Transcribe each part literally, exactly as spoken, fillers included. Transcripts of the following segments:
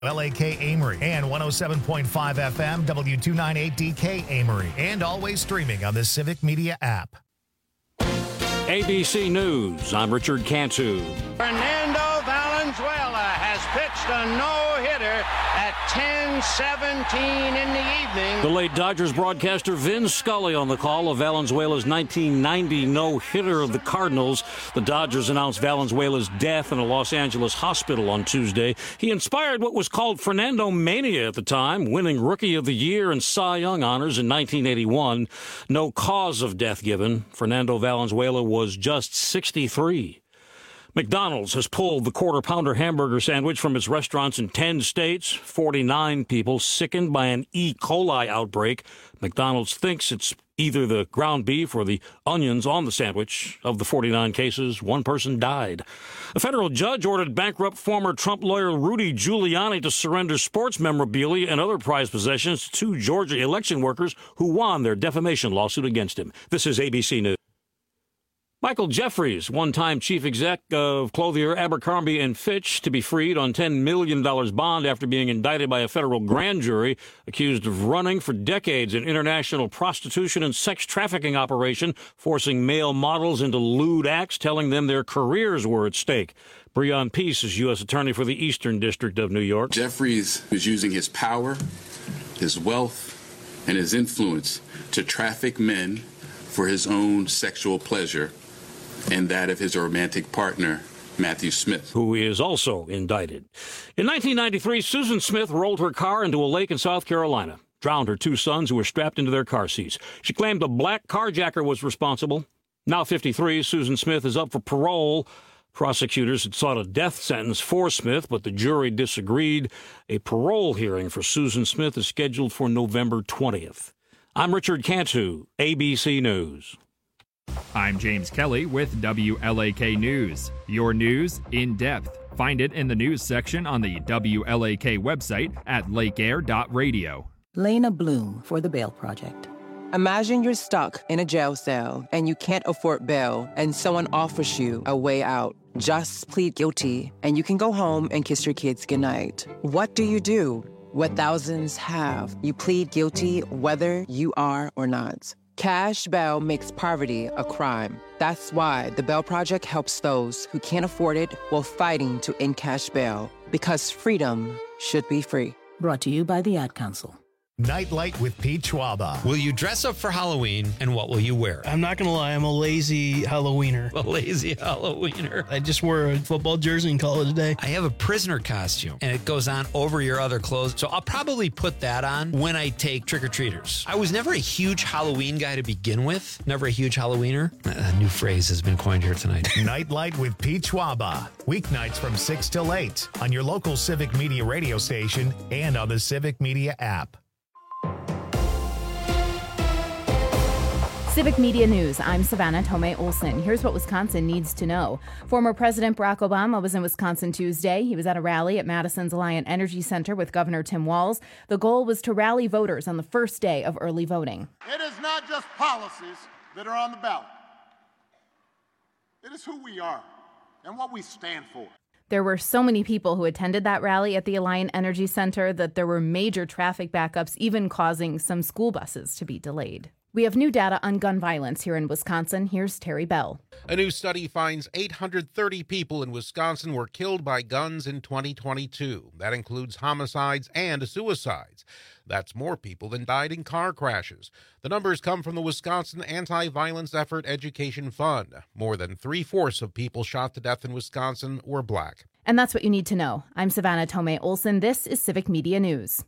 L A K Amory and one oh seven point five F M, W two ninety-eight D K Amory, and always streaming on the Civic Media app. A B C News, I'm Richard Cantu. Fernando Valenzuela has pitched a no-hitter at ten seventeen in the evening. The late Dodgers broadcaster Vin Scully on the call of Valenzuela's nineteen ninety no-hitter of the Cardinals. The Dodgers announced Valenzuela's death in a Los Angeles hospital on Tuesday. He inspired what was called Fernando Mania at the time, winning Rookie of the Year and Cy Young honors in nineteen eighty-one. No cause of death given. Fernando Valenzuela was just sixty-three. McDonald's has pulled the quarter-pounder hamburger sandwich from its restaurants in ten states. forty-nine people sickened by an E. coli outbreak. McDonald's thinks it's either the ground beef or the onions on the sandwich. Of the forty-nine cases, one person died. A federal judge ordered bankrupt former Trump lawyer Rudy Giuliani to surrender sports memorabilia and other prized possessions to two Georgia election workers who won their defamation lawsuit against him. This is A B C News. Michael Jeffries, one-time chief exec of clothier Abercrombie and Fitch, to be freed on ten million dollars bond after being indicted by a federal grand jury, accused of running for decades an international prostitution and sex trafficking operation, forcing male models into lewd acts, telling them their careers were at stake. Breon Peace is U S Attorney for the Eastern District of New York. Jeffries is using his power, his wealth, and his influence to traffic men for his own sexual pleasure and that of his romantic partner, Matthew Smith, who is also indicted. In nineteen ninety-three, Susan Smith rolled her car into a lake in South Carolina, drowned her two sons who were strapped into their car seats. She claimed a black carjacker was responsible. Now fifty-three, Susan Smith is up for parole. Prosecutors had sought a death sentence for Smith, but the jury disagreed. A parole hearing for Susan Smith is scheduled for November twentieth. I'm Richard Cantu, A B C News. I'm James Kelly with W L A K News. Your news in depth. Find it in the news section on the W L A K website at lake air dot radio. Lena Bloom for the Bail Project. Imagine you're stuck in a jail cell and you can't afford bail and someone offers you a way out. Just plead guilty and you can go home and kiss your kids goodnight. What do you do? What thousands have. You plead guilty whether you are or not. Cash bail makes poverty a crime. That's why the Bail Project helps those who can't afford it while fighting to end cash bail. Because freedom should be free. Brought to you by the Ad Council. Nightlight with Pete Schwaba. Will you dress up for Halloween, and what will you wear? I'm not going to lie, I'm a lazy Halloweener. A lazy Halloweener. I just wore a football jersey and call it a day. I have a prisoner costume, and it goes on over your other clothes, so I'll probably put that on when I take trick-or-treaters. I was never a huge Halloween guy to begin with. Never a huge Halloweener. A new phrase has been coined here tonight. Nightlight with Pete Schwaba. Weeknights from six till eight on your local Civic Media radio station and on the Civic Media app. Civic Media News. I'm Savannah Tomei Olson. Here's what Wisconsin needs to know. Former President Barack Obama was in Wisconsin Tuesday. He was at a rally at Madison's Alliant Energy Center with Governor Tim Walz. The goal was to rally voters on the first day of early voting. It is not just policies that are on the ballot. It is who we are and what we stand for. There were so many people who attended that rally at the Alliant Energy Center that there were major traffic backups, even causing some school buses to be delayed. We have new data on gun violence here in Wisconsin. Here's Terry Bell. A new study finds eight hundred thirty people in Wisconsin were killed by guns in twenty twenty-two. That includes homicides and suicides. That's more people than died in car crashes. The numbers come from the Wisconsin Anti-Violence Effort Education Fund. More than three-fourths of people shot to death in Wisconsin were black. And that's what you need to know. I'm Savannah Tomei Olson. This is Civic Media News.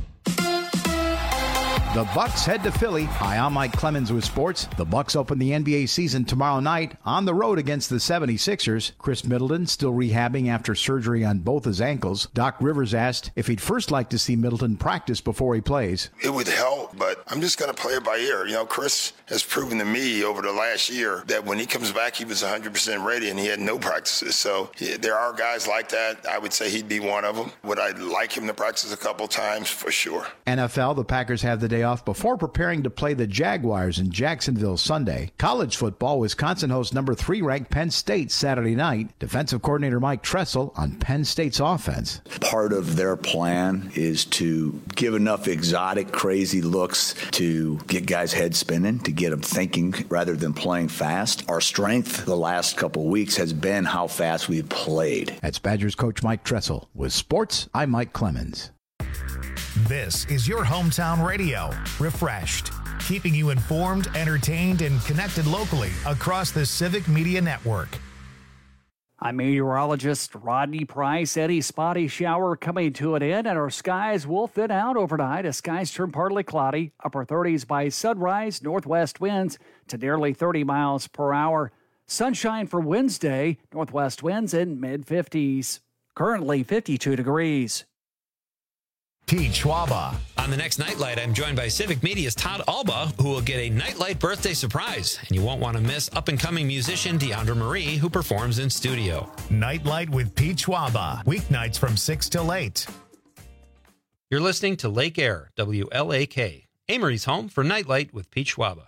The Bucks head to Philly. Hi, I'm Mike Clemens with sports. The Bucks open the N B A season tomorrow night on the road against the seventy-sixers. Chris Middleton still rehabbing after surgery on both his ankles. Doc Rivers asked if he'd first like to see Middleton practice before he plays. It would help, but I'm just going to play it by ear. You know, Chris has proven to me over the last year that when he comes back, he was one hundred percent ready and he had no practices. So yeah, there are guys like that. I would say he'd be one of them. Would I like him to practice a couple times? For sure. N F L, the Packers have the day playoff before preparing to play the Jaguars in Jacksonville Sunday. College football, Wisconsin hosts number three ranked Penn State Saturday night. Defensive coordinator Mike Tressel on Penn State's offense. Part of their plan is to give enough exotic, crazy looks to get guys' heads spinning, to get them thinking rather than playing fast. Our strength the last couple of weeks has been how fast we've played. That's Badgers coach Mike Tressel. With sports, I'm Mike Clemens. This is your hometown radio, Refreshed, keeping you informed, entertained, and connected locally across the Civic Media Network. I'm meteorologist Rodney Price. Any spotty shower coming to an end, and our skies will thin out overnight as skies turn partly cloudy, upper thirties by sunrise, northwest winds to nearly thirty miles per hour. Sunshine for Wednesday, northwest winds in mid-fifties. Currently fifty-two degrees. Pete Schwaba. On the next Nightlight, I'm joined by Civic Media's Todd Alba, who will get a Nightlight birthday surprise. And you won't want to miss up-and-coming musician Deandra Marie, who performs in studio. Nightlight with Pete Schwaba. Weeknights from six till eight. You're listening to Lake Air, W L A K. Amory's home for Nightlight with Pete Schwaba.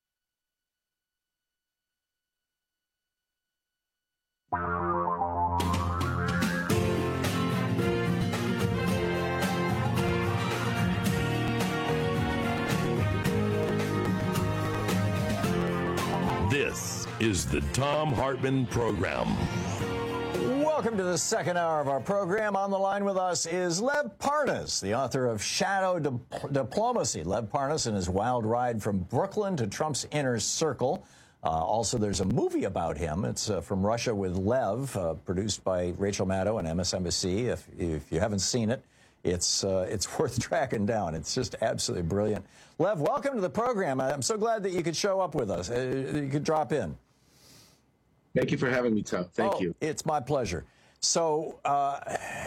This is the Thom Hartmann Program. Welcome to the second hour of our program. On the line with us is Lev Parnas, the author of Shadow Dip- Diplomacy. Lev Parnas and his wild ride from Brooklyn to Trump's inner circle. Uh, also, there's a movie about him. It's uh, From Russia with Lev, uh, produced by Rachel Maddow and M S N B C. If, if you haven't seen it, it's uh, it's worth tracking down. It's just absolutely brilliant. Lev, welcome to the program. I'm so glad that you could show up with us. Uh, you could drop in. Thank you for having me, Tom. Thank oh, you. It's my pleasure. So uh,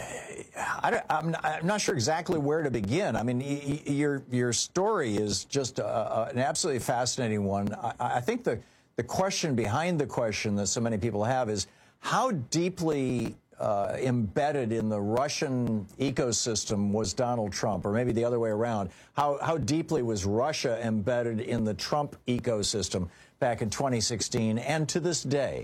I, I'm, not, I'm not sure exactly where to begin. I mean, y- y- your your story is just uh, uh, an absolutely fascinating one. I, I think the, the question behind the question that so many people have is how deeply uh, embedded in the Russian ecosystem was Donald Trump, or maybe the other way around. How, how deeply was Russia embedded in the Trump ecosystem back in twenty sixteen and to this day?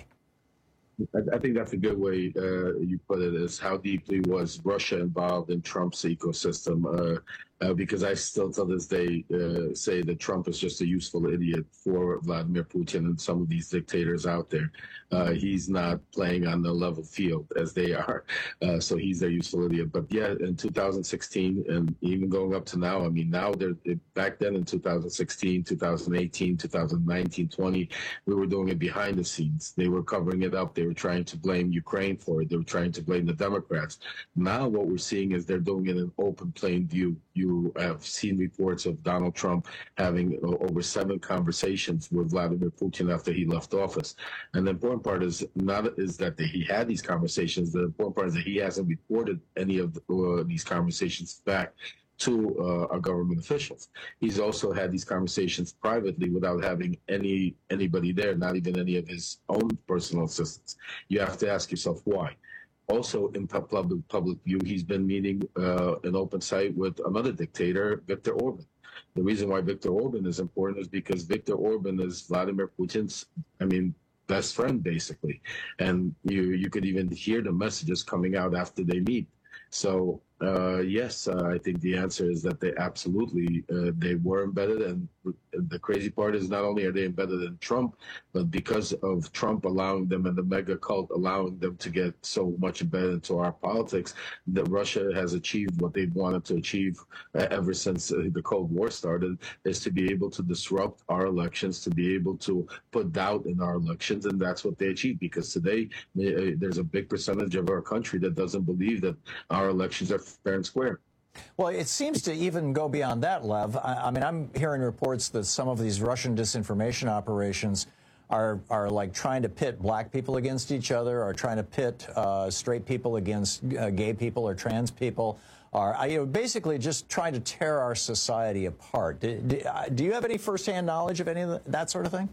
I think that's a good way uh, you put it, is how deeply was Russia involved in Trump's ecosystem? Uh, uh, because I still to this day uh, say that Trump is just a useful idiot for Vladimir Putin and some of these dictators out there. Uh, he's not playing on the level field as they are. Uh, so he's a useful idiot. But yeah, in two thousand sixteen and even going up to now, I mean, now they're back then in two thousand sixteen, two thousand eighteen, two thousand nineteen, twenty, we were doing it behind the scenes. They were covering it up. They were trying to blame Ukraine for it. They were trying to blame the Democrats. Now what we're seeing is they're doing it in open plain view. You have seen reports of Donald Trump having over seven conversations with Vladimir Putin after he left office. And the important part is not is that he had these conversations. The important part is that he hasn't reported any of the, uh, these conversations back to uh, our government officials. He's also had these conversations privately without having any anybody there, not even any of his own personal assistants. You have to ask yourself why. Also, in public public view, he's been meeting uh, an open site with another dictator, Viktor Orban. The reason why Viktor Orban is important is because Viktor Orban is Vladimir Putin's, I mean, best friend, basically. And you you could even hear the messages coming out after they meet. So, uh, yes, uh, I think the answer is that they absolutely, uh, they were embedded. And the crazy part is not only are they embedded in Trump, but because of Trump allowing them and the mega cult allowing them to get so much embedded into our politics, that Russia has achieved what they've wanted to achieve uh, ever since uh, the Cold War started, is to be able to disrupt our elections, to be able to put doubt in our elections. And that's what they achieved, because today uh, there's a big percentage of our country that doesn't believe that our elections are fair and square. Well, it seems to even go beyond that, Lev. I, I mean, I'm hearing reports that some of these Russian disinformation operations are are like trying to pit black people against each other, or trying to pit uh, straight people against uh, gay people or trans people, or you know, basically just trying to tear our society apart. Do, do, do you have any firsthand knowledge of any of the, that sort of thing?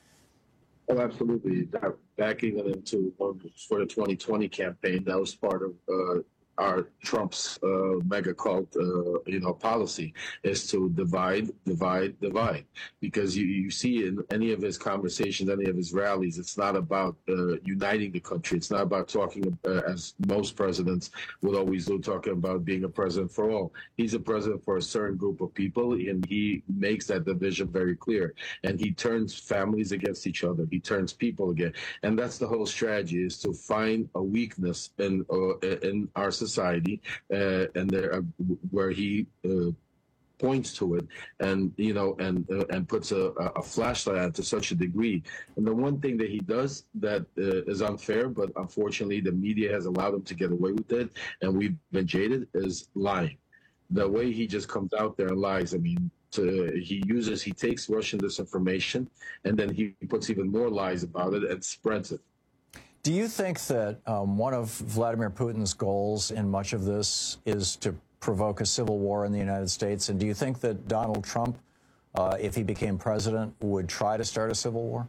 Oh, absolutely. Backing it into for the twenty twenty campaign, that was part of uh, our Trump's uh, mega cult, uh, you know, policy is to divide, divide, divide. Because you, you see in any of his conversations, any of his rallies, it's not about uh, uniting the country. It's not about talking, uh, as most presidents would always do, talking about being a president for all. He's a president for a certain group of people, and he makes that division very clear. And he turns families against each other. He turns people against. And that's the whole strategy, is to find a weakness in uh, in our society. society uh, and there uh, where he uh, points to it and you know and uh, and puts a, a flashlight on to such a degree. And the one thing that he does that uh, is unfair, but unfortunately the media has allowed him to get away with it, and we've been jaded, is lying. The way he just comes out there and lies, I mean, to, he uses he takes Russian disinformation and then he puts even more lies about it and spreads it. Do you think that um, one of Vladimir Putin's goals in much of this is to provoke a civil war in the United States? And do you think that Donald Trump, uh, if he became president, would try to start a civil war?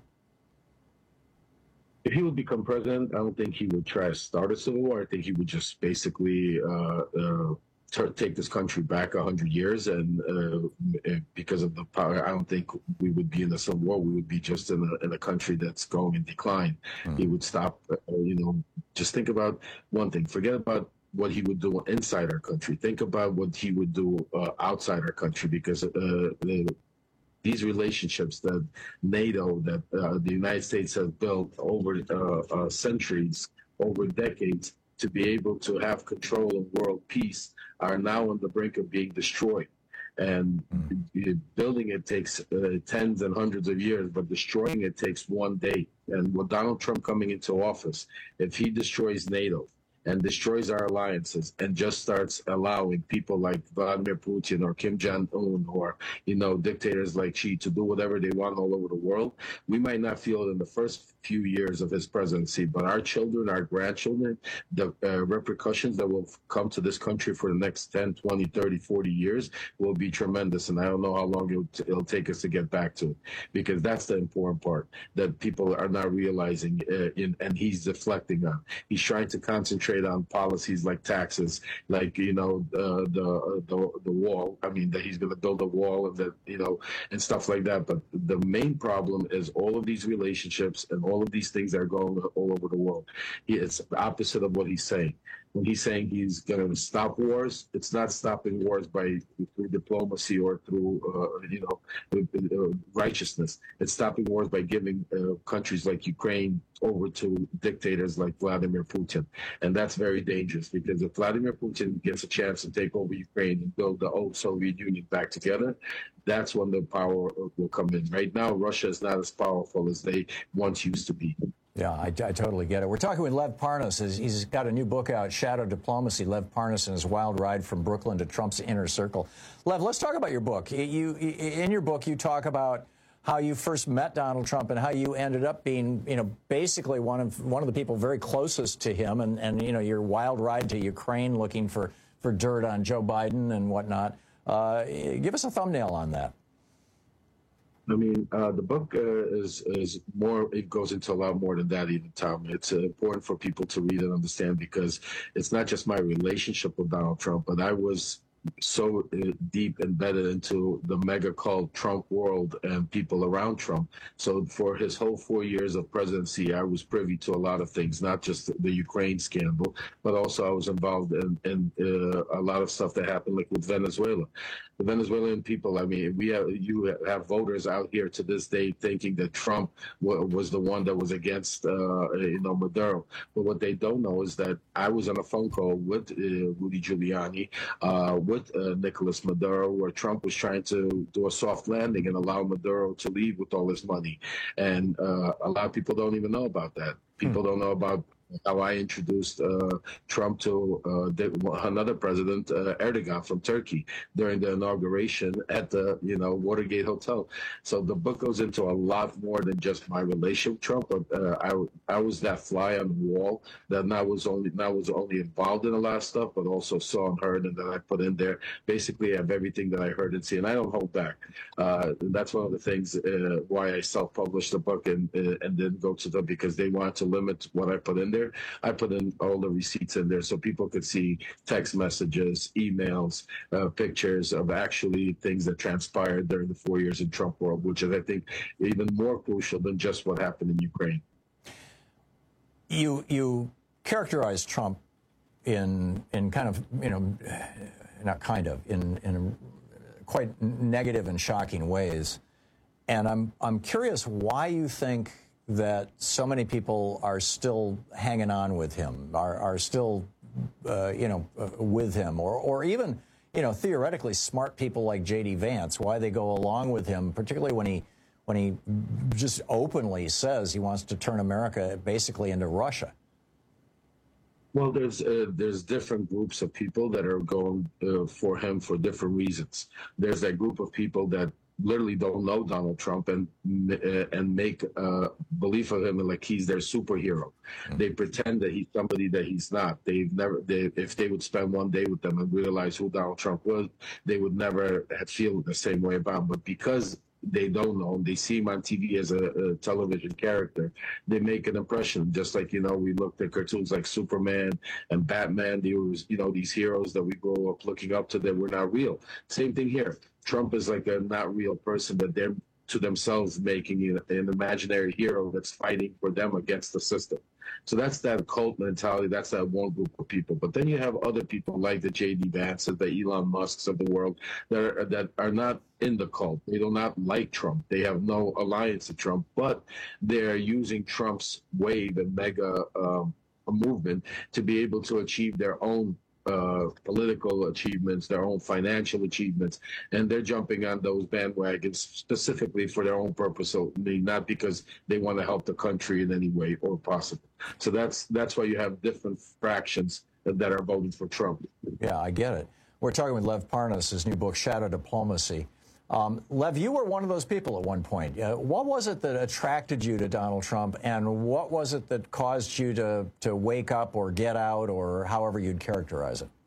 If he would become president, I don't think he would try to start a civil war. I think he would just basically uh, uh, take this country back a hundred years, and uh, because of the power, I don't think we would be in a civil war. We would be just in a, in a country that's going in decline. Mm. He would stop. Uh, you know, just think about one thing. Forget about what he would do inside our country. Think about what he would do uh, outside our country, because uh, the, these relationships that NATO, that uh, the United States has built over uh, uh, centuries, over decades, to be able to have control of world peace, are now on the brink of being destroyed. And mm. building it takes uh, tens and hundreds of years, but destroying it takes one day. And with Donald Trump coming into office, if he destroys NATO and destroys our alliances and just starts allowing people like Vladimir Putin or Kim Jong-un or, you know, dictators like Xi to do whatever they want all over the world, we might not feel it in the first few years of his presidency, but our children, our grandchildren, the uh, repercussions that will come to this country for the next ten, twenty, thirty, forty years will be tremendous. And I don't know how long it'll, t- it'll take us to get back to it, because that's the important part that people are not realizing, uh, in, and he's deflecting on. He's trying to concentrate on policies like taxes, like, you know, uh, the, the the wall. I mean, that he's going to build a wall and that, you know, and stuff like that. But the main problem is all of these relationships and all of these things that are going all over the world. He, it's the opposite of what he's saying. When he's saying he's going to stop wars, it's not stopping wars by through diplomacy or through, uh, you know, uh, righteousness. It's stopping wars by giving uh, countries like Ukraine over to dictators like Vladimir Putin. And that's very dangerous, because if Vladimir Putin gets a chance to take over Ukraine and build the old Soviet Union back together, that's when the power will come in. Right now, Russia is not as powerful as they once used to be. Yeah, I, I totally get it. We're talking with Lev Parnas. He's got a new book out, Shadow Diplomacy, Lev Parnas and His Wild Ride from Brooklyn to Trump's Inner Circle. Lev, let's talk about your book. You, in your book, you talk about how you first met Donald Trump and how you ended up being, you know, basically one of one of the people very closest to him, and, and you know, your wild ride to Ukraine looking for, for dirt on Joe Biden and whatnot. Uh, give us a thumbnail on that. I mean, uh, the book uh, is is more. It goes into a lot more than that, even, Tom. It's uh, important for people to read and understand, because it's not just my relationship with Donald Trump, but I was so uh, deep embedded into the mega cult Trump world and people around Trump. So for his whole four years of presidency, I was privy to a lot of things, not just the Ukraine scandal, but also I was involved in, in uh, a lot of stuff that happened, like with Venezuela. The Venezuelan people, I mean, we have you have voters out here to this day thinking that Trump w- was the one that was against, uh, you know, Maduro. But what they don't know is that I was on a phone call with uh, Rudy Giuliani, uh, with uh, Nicolas Maduro, where Trump was trying to do a soft landing and allow Maduro to leave with all his money. And uh, a lot of people don't even know about that. People hmm. don't know about how I introduced uh, Trump to uh, another president, uh, Erdogan from Turkey, during the inauguration at the, you know, Watergate Hotel. So the book goes into a lot more than just my relationship with Trump. But uh, I, I was that fly on the wall that not was only not was only involved in a lot of stuff, but also saw and heard, and then I put in there basically I have everything that I heard and see, and I don't hold back. Uh, and that's one of the things uh, why I self-published the book and uh, and then go to them, because they wanted to limit what I put in there. here. I put in all the receipts in there so people could see text messages, emails, uh, pictures of actually things that transpired during the four years in Trump world, which is, I think, even more crucial than just what happened in Ukraine. You you characterize Trump in in kind of, you know, not kind of, in in quite negative and shocking ways. And I'm I'm curious why you think that so many people are still hanging on with him, are are still, uh, you know, uh, with him, or or even, you know, theoretically smart people like J D Vance, why they go along with him, particularly when he when he just openly says he wants to turn America basically into Russia. Well, there's uh, there's different groups of people that are going uh, for him for different reasons. There's that group of people that literally don't know Donald Trump and uh, and make uh, belief of him like he's their superhero. Mm-hmm. They pretend that he's somebody that he's not. They've never. They, if they would spend one day with them and realize who Donald Trump was, they would never feel the same way about him. But because they don't know him, they see him on T V as a, a television character, they make an impression. Just like, you know, we looked at cartoons like Superman and Batman. They was, you know, these heroes that we grow up looking up to that were not real. Same thing here. Trump is like a not real person that they're to themselves making an imaginary hero that's fighting for them against the system. So that's that cult mentality. That's that one group of people. But then you have other people like the J D Vances, the Elon Musks of the world that are, that are not in the cult. They do not like Trump. They have no alliance to Trump, but they're using Trump's wave and mega um, movement to be able to achieve their own Uh, political achievements, their own financial achievements, and they're jumping on those bandwagons specifically for their own purpose, only, not because they want to help the country in any way or possible. So that's that's why you have different fractions that are voting for Trump. Yeah, I get it. We're talking with Lev Parnas, his new book, Shadow Diplomacy. Um, Lev, you were one of those people at one point. Uh, what was it that attracted you to Donald Trump, and what was it that caused you to, to wake up or get out, or however you'd characterize it?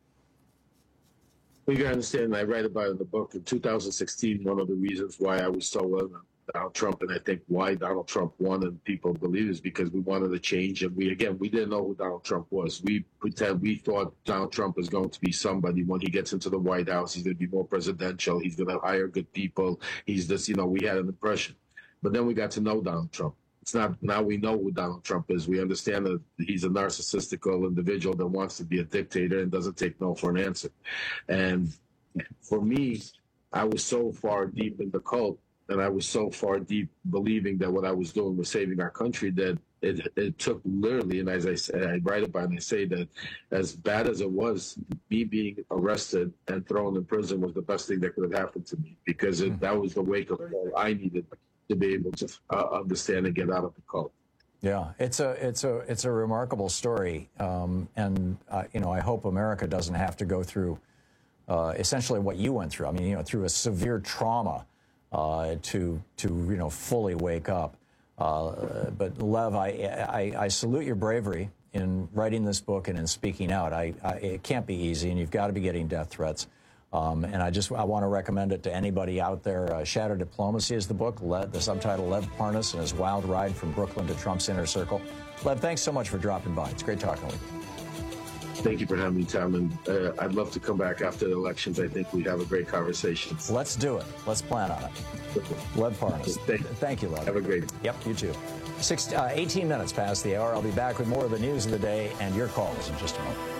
Well, you got to understand, I write about it in the book. In two thousand sixteen, one of the reasons why I was so well known Donald Trump, and I think why Donald Trump won and people believe is because we wanted to change. And we, again, we didn't know who Donald Trump was. We pretend we thought Donald Trump was going to be somebody when he gets into the White House. He's going to be more presidential. He's going to hire good people. He's this, you know, we had an impression. But then we got to know Donald Trump. It's not, now we know who Donald Trump is. We understand that he's a narcissistical individual that wants to be a dictator and doesn't take no for an answer. And for me, I was so far deep in the cult, and I was so far deep believing that what I was doing was saving our country that it, it took literally, and as I say, I write about it and I say that as bad as it was, me being arrested and thrown in prison was the best thing that could have happened to me, because it, that was the wake-up call I needed to be able to uh, understand and get out of the cult. Yeah, it's a it's a it's a remarkable story, um, and uh, you know, I hope America doesn't have to go through uh, essentially what you went through. I mean, you know, through a severe trauma. Uh, to to you know fully wake up, uh, but Lev, I, I I salute your bravery in writing this book and in speaking out. I, I it can't be easy, and you've got to be getting death threats. Um, and I just I want to recommend it to anybody out there. Uh, Shadow Diplomacy is the book. Le, the subtitle: Lev Parnas and his wild ride from Brooklyn to Trump's inner circle. Lev, thanks so much for dropping by. It's great talking with you. Thank you for having me, Tom, and uh, I'd love to come back after the elections. I think we'd have a great conversation. Let's do it. Let's plan on it. Lev Parnas. Thank you. Thank you, Lev. Have a great day. Yep, you too. Six, uh, eighteen minutes past the hour. I'll be back with more of the news of the day and your calls in just a moment.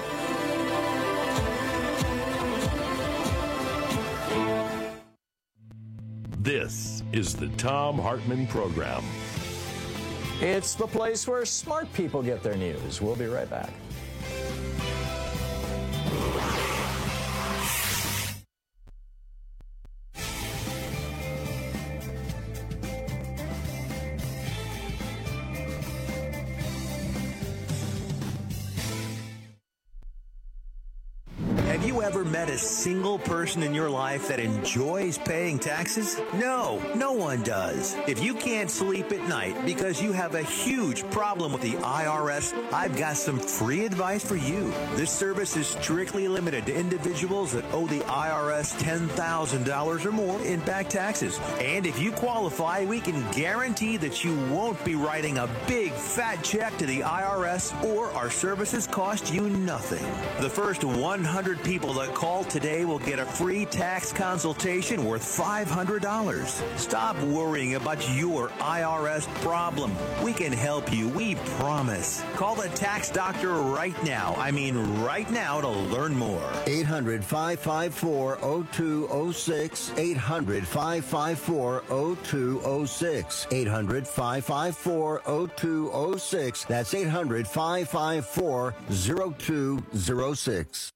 This is the Thom Hartmann Program. It's the place where smart people get their news. We'll be right back. Have you you ever met a single person in your life that enjoys paying taxes? No, no one does. If you can't sleep at night because you have a huge problem with the I R S, I've got some free advice for you. This service is strictly limited to individuals that owe the I R S ten thousand dollars or more in back taxes. And if you qualify, we can guarantee that you won't be writing a big fat check to the I R S, or our services cost you nothing. The first one hundred people that call today will get a free tax consultation worth five hundred dollars. Stop worrying about your I R S problem. We can help you, we promise. Call the tax doctor right now. I mean right now to learn more. eight hundred, five five four, oh two oh six. eight hundred, five five four, oh two oh six. eight hundred, five five four, oh two oh six. That's eight hundred, five five four, oh two oh six.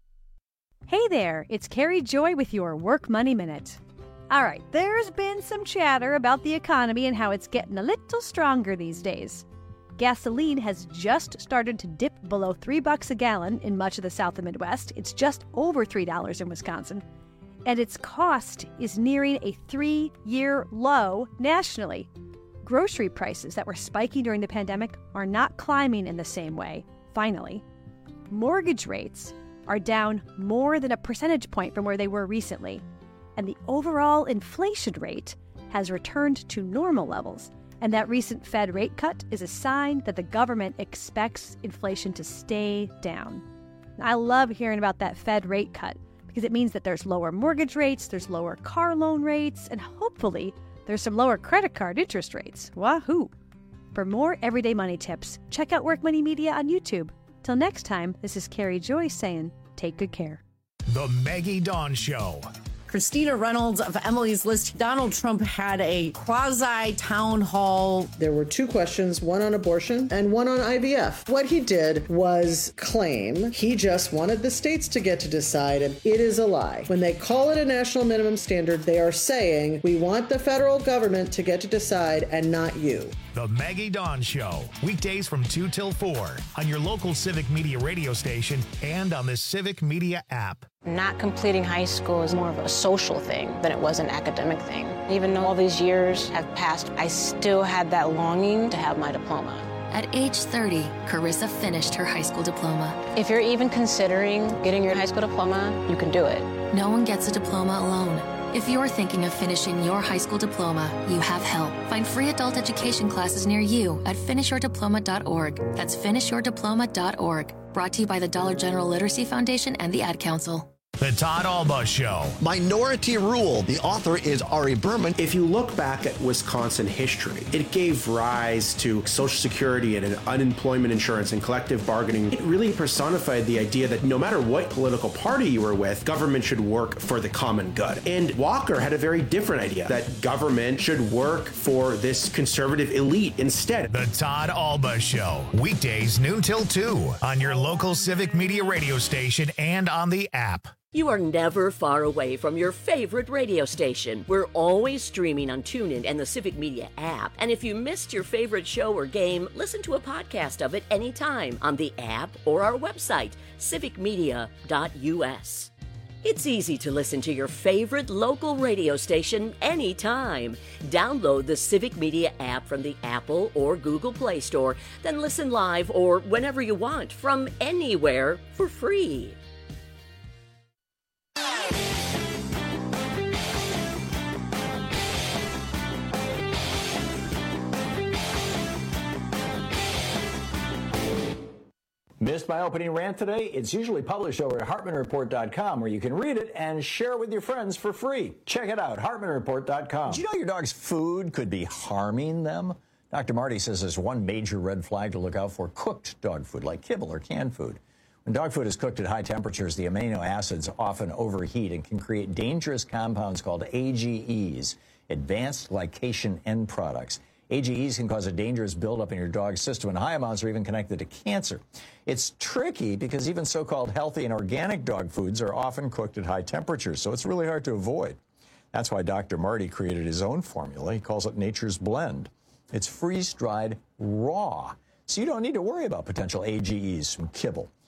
Hey there, it's Carrie Joy with your Work Money Minute. All right, there's been some chatter about the economy and how it's getting a little stronger these days. Gasoline has just started to dip below three bucks a gallon in much of the South and Midwest. It's just over three dollars in Wisconsin. And its cost is nearing a three-year low nationally. Grocery prices that were spiking during the pandemic are not climbing in the same way, finally. Mortgage rates are down more than a percentage point from where they were recently. And the overall inflation rate has returned to normal levels. And that recent Fed rate cut is a sign that the government expects inflation to stay down. I love hearing about that Fed rate cut because it means that there's lower mortgage rates, there's lower car loan rates, and hopefully there's some lower credit card interest rates. Wahoo! For more everyday money tips, check out Work Money Media on YouTube. Till next time, this is Carrie Joy saying, take good care. The Maggie Dawn Show. Christina Reynolds of Emily's List. Donald Trump had a quasi-town hall. There were two questions, one on abortion and one on I V F. What he did was claim he just wanted the states to get to decide, and it is a lie. When they call it a national minimum standard, they are saying, we want the federal government to get to decide and not you. The Maggie Dawn Show, weekdays from two till four on your local Civic Media radio station and on the Civic Media app. Not completing high school is more of a social thing than it was an academic thing. Even though all these years have passed, I still had that longing to have my diploma. At age thirty, Carissa finished her high school diploma. If you're even considering getting your high school diploma, you can do it. No one gets a diploma alone. If you're thinking of finishing your high school diploma, you have help. Find free adult education classes near you at finish your diploma dot org. That's finish your diploma dot org. Brought to you by the Dollar General Literacy Foundation and the Ad Council. The Todd Alba Show. Minority Rule. The author is Ari Berman. If you look back at Wisconsin history, it gave rise to Social Security and unemployment insurance and collective bargaining. It really personified the idea that no matter what political party you were with, government should work for the common good. And Walker had a very different idea, that government should work for this conservative elite instead. The Todd Alba Show. Weekdays noon till two on your local Civic Media radio station and on the app. You are never far away from your favorite radio station. We're always streaming on TuneIn and the Civic Media app. And if you missed your favorite show or game, listen to a podcast of it anytime on the app or our website, civic media dot u s. It's easy to listen to your favorite local radio station anytime. Download the Civic Media app from the Apple or Google Play Store, then listen live or whenever you want from anywhere for free. Missed my opening rant today? It's usually published over at hartman report dot com, where you can read it and share it with your friends for free. Check it out, hartman report dot com. Did you know your dog's food could be harming them? Doctor Marty says there's one major red flag to look out for: cooked dog food, like kibble or canned food. When dog food is cooked at high temperatures, the amino acids often overheat and can create dangerous compounds called A G Es, advanced glycation end products. A G Es can cause a dangerous buildup in your dog's system, and high amounts are even connected to cancer. It's tricky because even so-called healthy and organic dog foods are often cooked at high temperatures, so it's really hard to avoid. That's why Doctor Marty created his own formula. He calls it Nature's Blend. It's freeze-dried raw, so you don't need to worry about potential A G Es from kibble.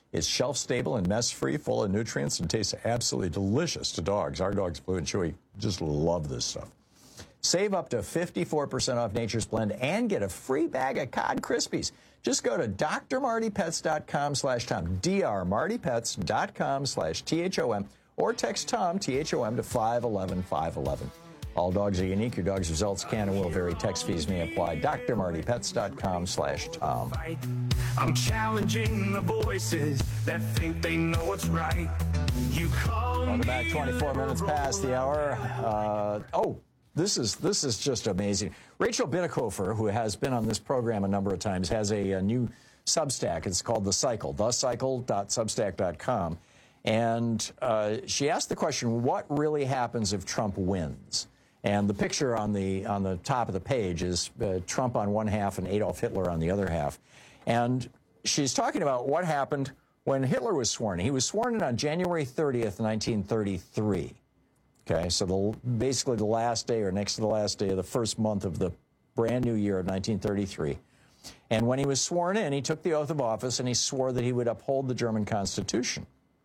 It's shelf-stable and mess-free, full of nutrients, and tastes absolutely delicious to dogs. Our dogs, Blue and Chewy, just love this stuff. Save up to fifty-four percent off Nature's Blend and get a free bag of Cod Krispies. Just go to d r marty pets dot com slash Tom, d r marty pets dot com slash T H O M, or text Tom, T H O M, to five one one five one one. All dogs are unique. Your dog's results can and will vary. Text fees may apply. d r marty pets dot com slash Tom. I'm challenging the voices that think they know what's right. You call Welcome back. twenty-four minutes past the hour. Uh, oh, this is this is just amazing. Rachel Bitecofer, who has been on this program a number of times, has a, a new Substack. It's called The Cycle, the cycle dot substack dot com. And uh, she asked the question, what really happens if Trump wins? And the picture on the on the top of the page is uh, Trump on one half and Adolf Hitler on the other half. And she's talking about what happened when Hitler was sworn in. He was sworn in on January thirtieth, nineteen thirty-three. Okay, so the, basically the last day or next to the last day of the first month of the brand new year of nineteen thirty-three. And when he was sworn in, he took the oath of office and he swore that he would uphold the German Constitution.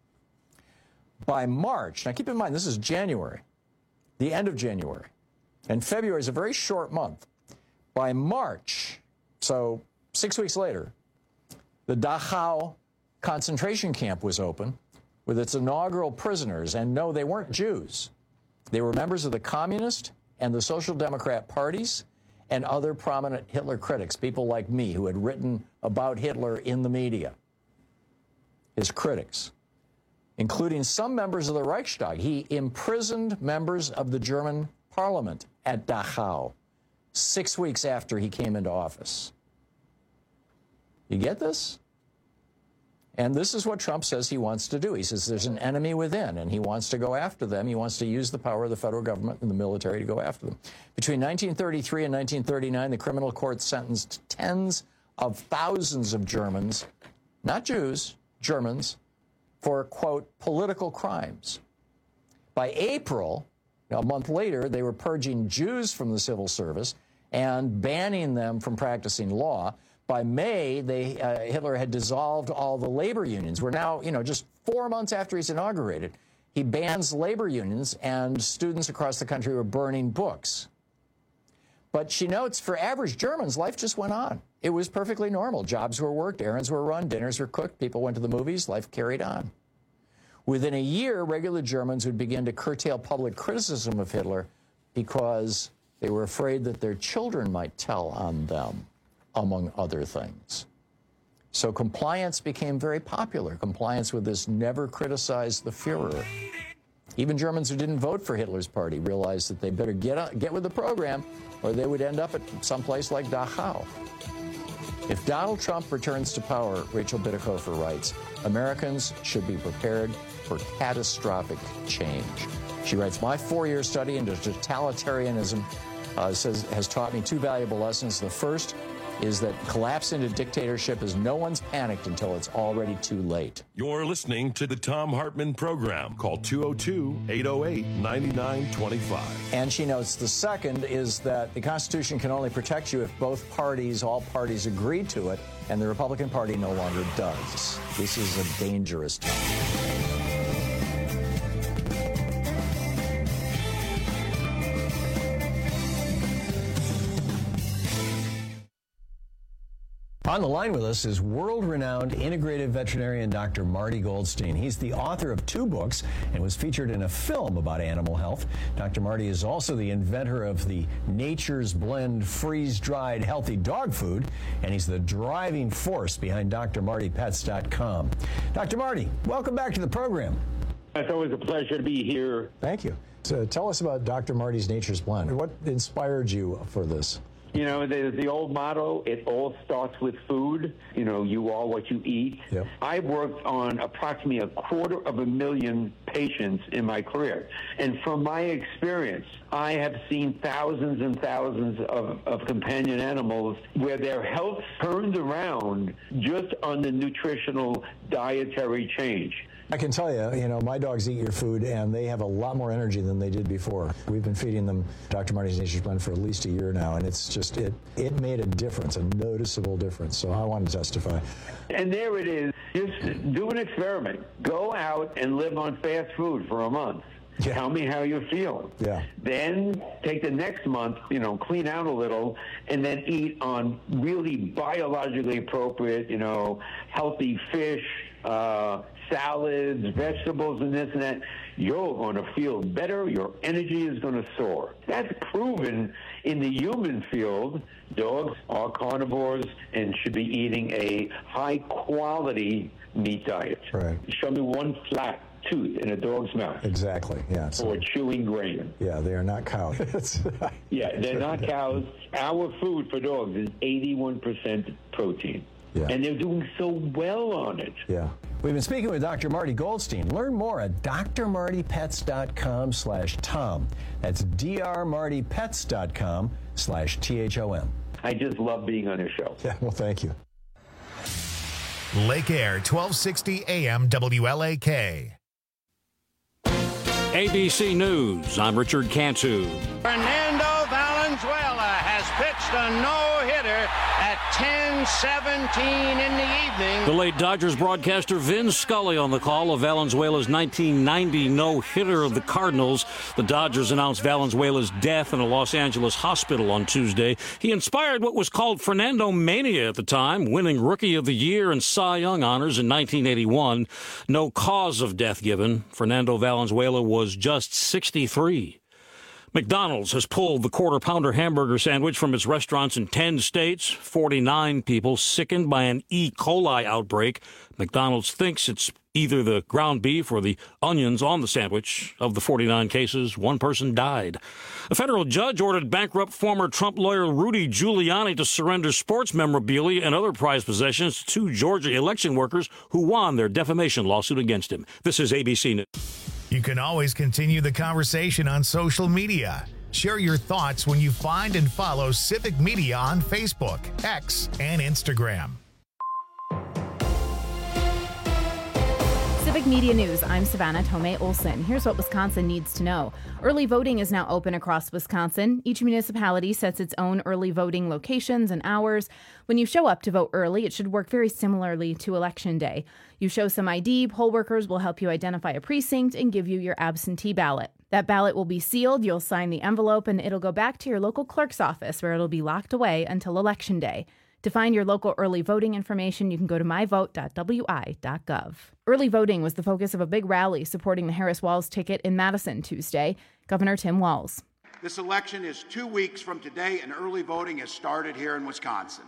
By March, now keep in mind, this is January, the end of January, and February is a very short month. By March, so six weeks later, the Dachau concentration camp was open with its inaugural prisoners, and no, they weren't Jews. They were members of the Communist and the Social Democrat parties and other prominent Hitler critics, people like me who had written about Hitler in the media. His critics, including some members of the Reichstag. He imprisoned members of the German parliament at Dachau six weeks after he came into office. You get this? And this is what Trump says he wants to do. He says there's an enemy within, and he wants to go after them. He wants to use the power of the federal government and the military to go after them. Between nineteen thirty-three and nineteen thirty-nine, the criminal court sentenced tens of thousands of Germans, not Jews, Germans, for, quote, political crimes. By April, a month later, they were purging Jews from the civil service and banning them from practicing law. By May, they, uh, Hitler had dissolved all the labor unions. We're now, you know, just four months after he's inaugurated, he bans labor unions, and students across the country were burning books. But she notes, for average Germans, life just went on. It was perfectly normal. Jobs were worked, errands were run, dinners were cooked, people went to the movies, life carried on. Within a year, regular Germans would begin to curtail public criticism of Hitler because they were afraid that their children might tell on them, among other things. So compliance became very popular. Compliance with this never criticized the Führer. Even Germans who didn't vote for Hitler's party realized that they better get, up, get with the program or they would end up at someplace like Dachau. If Donald Trump returns to power, Rachel Bitecofer writes, Americans should be prepared for catastrophic change. She writes, my four-year study into totalitarianism uh, says, has taught me two valuable lessons. The first is that collapse into dictatorship is no one's panicked until it's already too late. You're listening to the Thom Hartmann Program. Call two oh two, eight oh eight, nine nine two five. And she notes the second is that the Constitution can only protect you if both parties, all parties, agree to it, and the Republican Party no longer does. This is a dangerous time. On the line with us is world-renowned integrative veterinarian Doctor Marty Goldstein. He's the author of two books and was featured in a film about animal health. Doctor Marty is also the inventor of the Nature's Blend freeze-dried healthy dog food, and he's the driving force behind D R marty pets dot com. Doctor Marty, welcome back to the program. It's always a pleasure to be here. Thank you. So tell us about Doctor Marty's Nature's Blend. What inspired you for this? You know, there's the old motto, it all starts with food. You know, you are what you eat. Yep. I've worked on approximately a quarter of a million patients in my career. And from my experience, I have seen thousands and thousands of, of companion animals where their health turned around just on the nutritional dietary change. I can tell you, you know, my dogs eat your food, and they have a lot more energy than they did before. We've been feeding them Doctor Marty's Nature's Blend for at least a year now, and it's just, it, it made a difference, a noticeable difference. So I want to testify. And there it is. Just do an experiment. Go out and live on fast food for a month. Yeah. Tell me how you're feeling. Yeah. Then take the next month, you know, clean out a little, and then eat on really biologically appropriate, you know, healthy fish, uh, salads, vegetables, and this and that. You're going to feel better. Your energy is going to soar. That's proven in the human field. Dogs are carnivores and should be eating a high-quality meat diet. Right. Show me one flat tooth in a dog's mouth. Exactly, yeah. So, or chewing grain. Yeah, they are not cows. Yeah, they're not cows. Our food for dogs is eighty-one percent protein. Yeah. And they're doing so well on it. Yeah. We've been speaking with Doctor Marty Goldstein. Learn more at d r marty pets dot com slash tom. That's d r marty pets dot com slash T H O M. I just love being on your show. Yeah, well, thank you. Lake Air, twelve sixty A M W L A K. A B C News, I'm Richard Cantu. Fernando Valenzuela has pitched a no-hitter at ten seventeen in the evening. The late Dodgers broadcaster Vin Scully on the call of Valenzuela's nineteen ninety no-hitter of the Cardinals. The Dodgers announced Valenzuela's death in a Los Angeles hospital on Tuesday. He inspired what was called Fernando Mania at the time, winning Rookie of the Year and Cy Young honors in nineteen eighty-one. No cause of death given. Fernando Valenzuela was just sixty-three. McDonald's has pulled the quarter-pounder hamburger sandwich from its restaurants in ten states. forty-nine people sickened by an E. coli outbreak. McDonald's thinks it's either the ground beef or the onions on the sandwich. Of the forty-nine cases, one person died. A federal judge ordered bankrupt former Trump lawyer Rudy Giuliani to surrender sports memorabilia and other prized possessions to two Georgia election workers who won their defamation lawsuit against him. This is A B C News. You can always continue the conversation on social media. Share your thoughts when you find and follow Civic Media on Facebook, X, and Instagram. Civic Media News, I'm Savannah Tomei Olson. Here's what Wisconsin needs to know. Early voting is now open across Wisconsin. Each municipality sets its own early voting locations and hours. When you show up to vote early, it should work very similarly to Election Day. You show some I D, poll workers will help you identify a precinct and give you your absentee ballot. That ballot will be sealed, you'll sign the envelope, and it'll go back to your local clerk's office where it'll be locked away until Election Day. To find your local early voting information, you can go to my vote dot w i dot gov. Early voting was the focus of a big rally supporting the Harris-Walz ticket in Madison Tuesday. Governor Tim Walz. This election is two weeks from today, and early voting has started here in Wisconsin.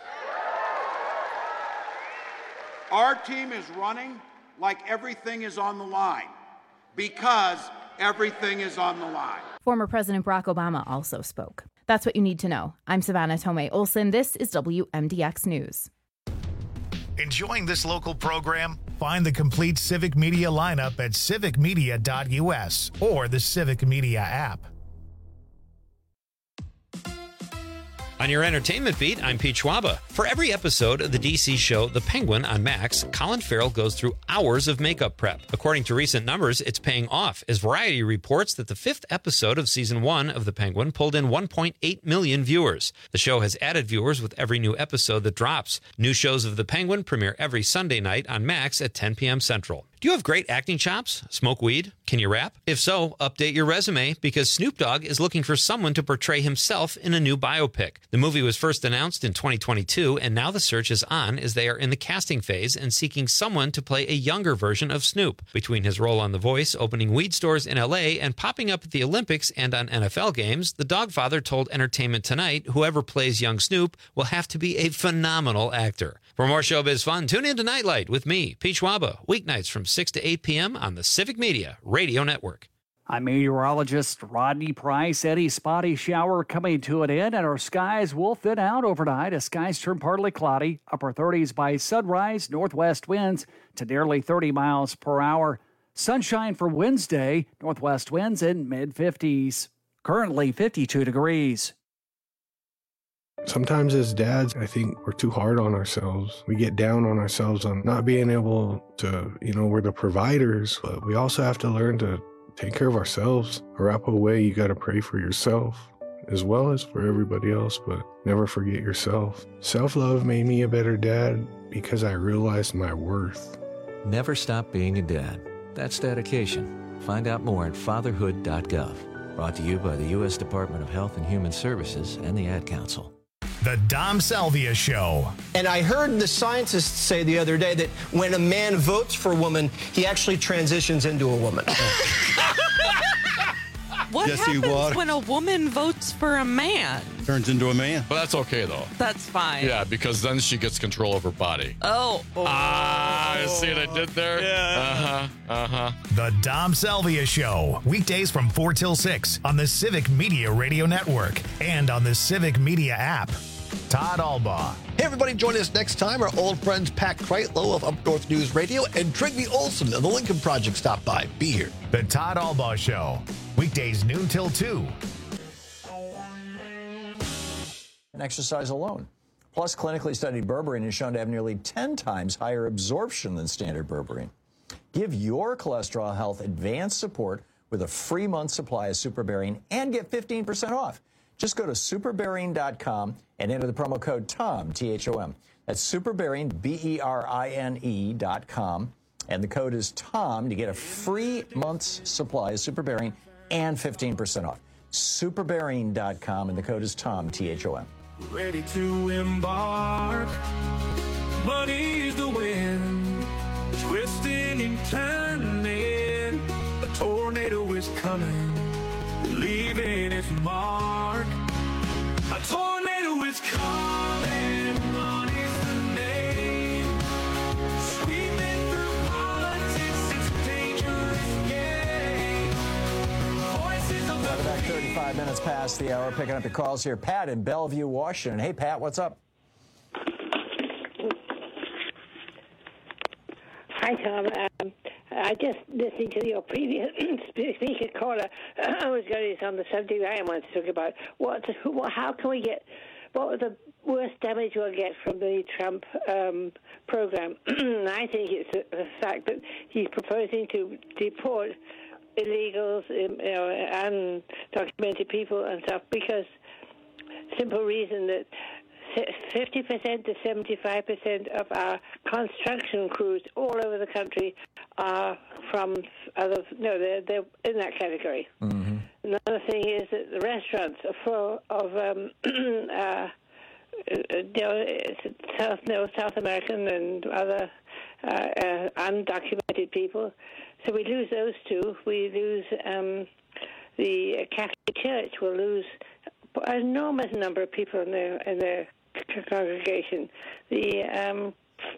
Our team is running like everything is on the line, because everything is on the line. Former President Barack Obama also spoke. That's what you need to know. I'm Savannah Tomei Olson. This is W M D X News. Enjoying this local program? Find the complete Civic Media lineup at civic media dot u s or the Civic Media app. On your entertainment beat, I'm Pete Schwaba. For every episode of the D C show The Penguin on Max, Colin Farrell goes through hours of makeup prep. According to recent numbers, it's paying off, as Variety reports that the fifth episode of season one of The Penguin pulled in one point eight million viewers. The show has added viewers with every new episode that drops. New shows of The Penguin premiere every Sunday night on Max at ten p.m. Central. Do you have great acting chops? Smoke weed? Can you rap? If so, update your resume, because Snoop Dogg is looking for someone to portray himself in a new biopic. The movie was first announced in twenty twenty-two, and now the search is on as they are in the casting phase and seeking someone to play a younger version of Snoop. Between his role on The Voice, opening weed stores in L A, and popping up at the Olympics and on N F L games, the Dogfather told Entertainment Tonight whoever plays young Snoop will have to be a phenomenal actor. For more showbiz fun, tune in to Nightlight with me, Pete Schwaba, weeknights from six to eight p.m. on the Civic Media Radio Network. I'm meteorologist Rodney Price. Any spotty shower coming to an end, and our skies will thin out overnight as skies turn partly cloudy. Upper thirties by sunrise, northwest winds to nearly thirty miles per hour. Sunshine for Wednesday, northwest winds in mid fifties. Currently fifty-two degrees. Sometimes as dads, I think we're too hard on ourselves. We get down on ourselves on not being able to, you know, we're the providers, but we also have to learn to take care of ourselves. Arapaho way, you got to pray for yourself as well as for everybody else, but never forget yourself. Self-love made me a better dad because I realized my worth. Never stop being a dad. That's dedication. Find out more at fatherhood dot gov. Brought to you by the U S Department of Health and Human Services and the Ad Council. The Dom Salvia Show. And I heard the scientists say the other day that when a man votes for a woman, he actually transitions into a woman. What Yes, he happens was. when a woman votes for a man? Turns into a man. But that's okay, though. That's fine. Yeah, because then she gets control of her body. Oh. oh. Ah, you see what I did there? Yeah. Uh-huh, uh-huh. The Dom Salvia Show. Weekdays from four till six on the Civic Media Radio Network and on the Civic Media app. Todd Albaugh. Hey, everybody, join us next time. Our old friends Pat Kreitlow of Up North News Radio and Trigby Olson of the Lincoln Project stop by. Be here. The Todd Albaugh Show. Weekdays noon till two. And exercise alone. Plus, clinically studied berberine is shown to have nearly ten times higher absorption than standard berberine. Give your cholesterol health advanced support with a free month supply of Superberine and get fifteen percent off. Just go to superberine dot com and enter the promo code TOM, T H O M. That's Superberine, B E R I N E dot com. And the code is TOM to get a free month's supply of Superberine and fifteen percent off. Superberine dot com, and the code is TOM, T H O M. Ready to embark, but he's the wind, twisting and turning. A tornado is coming, leaving its mark. A tornado is coming, money's the name. Sweeping through politics, it's a dangerous game. Voices of the About thirty-five minutes past the hour, picking up your calls here. Pat in Bellevue, Washington. Hey, Pat, what's up? Hi, Tom. Um, I just listening to your previous speaker caller. I was going on the subject I wanted to talk about. What, who, how can we get? What was the worst damage we'll get from the Trump um, program? I think it's the, the fact that he's proposing to deport illegals, you know, undocumented people and stuff, because simple reason that fifty percent to seventy-five percent of our construction crews all over the country are from other, no, they're, they're in that category. Mm-hmm. Another thing is that the restaurants are full of um, uh, you know, South, no, South American and other uh, uh, undocumented people. So we lose those two. We lose um, the Catholic Church will lose an enormous number of people in their in their congregation. The um,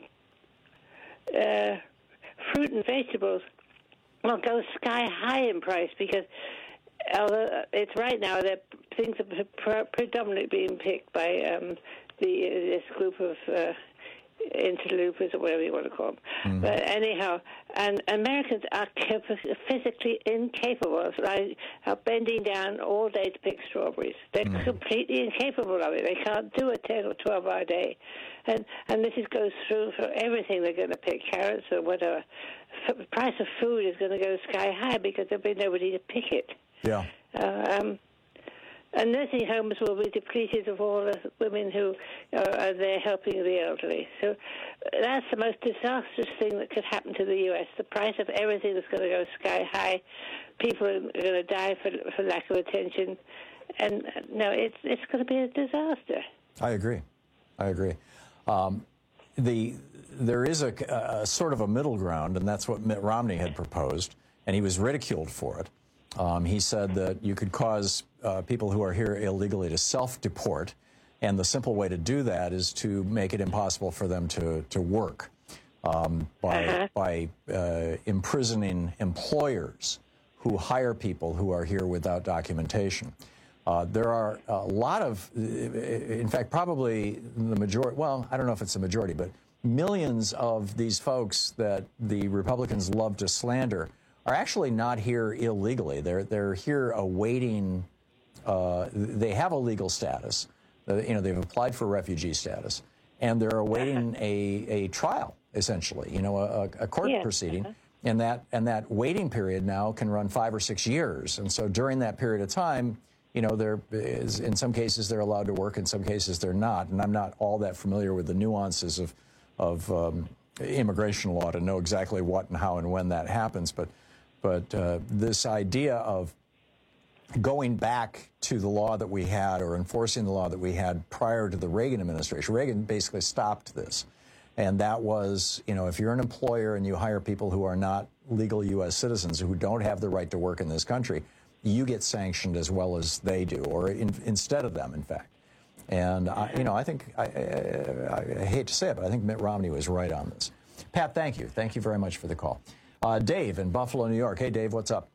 uh, fruit and vegetables will go sky high in price because although it's right now that things are pre- predominantly being picked by um, the this group of uh, interlopers or whatever you want to call them. Mm-hmm. But anyhow, and Americans are physically incapable of, like, of bending down all day to pick strawberries. They're mm-hmm. completely incapable of it. They can't do a ten or twelve hour day. And and this is, goes through for everything. They're going to pick carrots or whatever. The price of food is going to go sky high because there'll be nobody to pick it. Yeah. Uh, um, And nursing homes will be depleted of all the women who are there helping the elderly. So that's the most disastrous thing that could happen to the U S. The price of everything is going to go sky high. People are going to die for, for lack of attention. And, no, it's it's going to be a disaster. I agree. I agree. Um, the there is a, a sort of a middle ground, and that's what Mitt Romney had proposed, and he was ridiculed for it. Um, he said that you could cause uh, people who are here illegally to self-deport, and the simple way to do that is to make it impossible for them to, to work um, by, uh-huh. by uh, imprisoning employers who hire people who are here without documentation. Uh, there are a lot of, in fact, probably the majority, well, I don't know if it's the majority, but millions of these folks that the Republicans love to slander are actually not here illegally. They're they're here awaiting. Uh, they have a legal status, Uh, you know, they've applied for refugee status, and they're awaiting a, a trial, essentially, you know, a, a court Yeah. proceeding. Uh-huh. And that and that waiting period now can run five or six years. And so during that period of time, you know, there is, in some cases they're allowed to work, in some cases they're not. And I'm not all that familiar with the nuances of of um, immigration law to know exactly what and how and when that happens. But but uh, this idea of going back to the law that we had or enforcing the law that we had prior to the Reagan administration, Reagan basically stopped this. And that was, you know, if you're an employer and you hire people who are not legal U S citizens, who don't have the right to work in this country, you get sanctioned as well as they do, or in, instead of them, in fact. And, I, you know, I think, I, I, I hate to say it, but I think Mitt Romney was right on this. Pat, thank you. Thank you very much for the call. Uh, Dave in Buffalo, New York. Hey, Dave, what's up?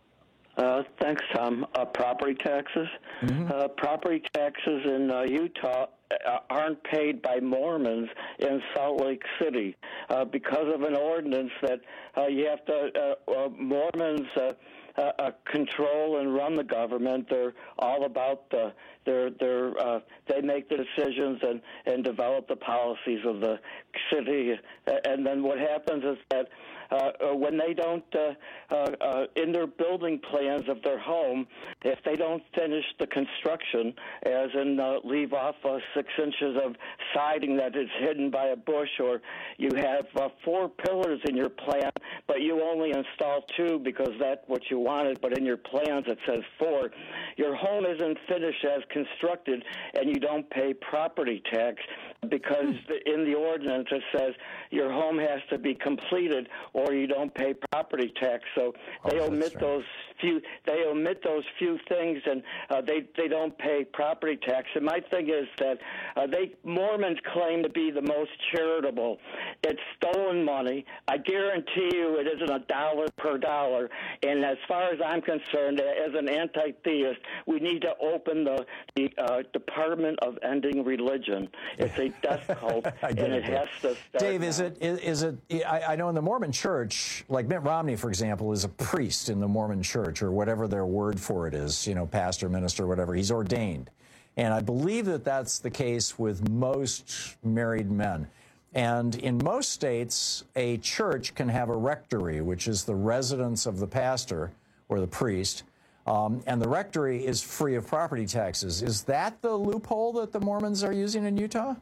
Uh, thanks, Tom. Uh, property taxes. Mm-hmm. Uh, property taxes in uh, Utah uh, aren't paid by Mormons in Salt Lake City uh, because of an ordinance that uh, you have to, uh, uh, Mormons uh, uh, uh, control and run the government. They're all about the, they're, they're, uh, they make the decisions and, and develop the policies of the city. And then what happens is that Uh, when they don't, uh, uh, uh, in their building plans of their home, if they don't finish the construction, as in uh, leave off uh, six inches of siding that is hidden by a bush, or you have uh, four pillars in your plan, but you only install two because that's what you wanted, but in your plans it says four, your home isn't finished as constructed, and you don't pay property tax because in the ordinance it says your home has to be completed or you don't pay property tax. So they oh, omit right. those few. They omit those few things, and uh, they they don't pay property tax. And my thing is that uh, they Mormons claim to be the most charitable. It's stolen money. I guarantee you, it isn't a dollar per dollar. And as far as I'm concerned, as an anti-theist, we need to open the the uh, Department of Ending Religion. It's a death cult, and it, it has to. Dave, now. is it is, is it? I, I know in the Mormon Church, like Mitt Romney, for example, is a priest in the Mormon Church, or whatever their word for it is, you know, pastor, minister, whatever. He's ordained. And I believe that that's the case with most married men. And in most states, a church can have a rectory, which is the residence of the pastor or the priest, um, and the rectory is free of property taxes. Is that the loophole that the Mormons are using in Utah?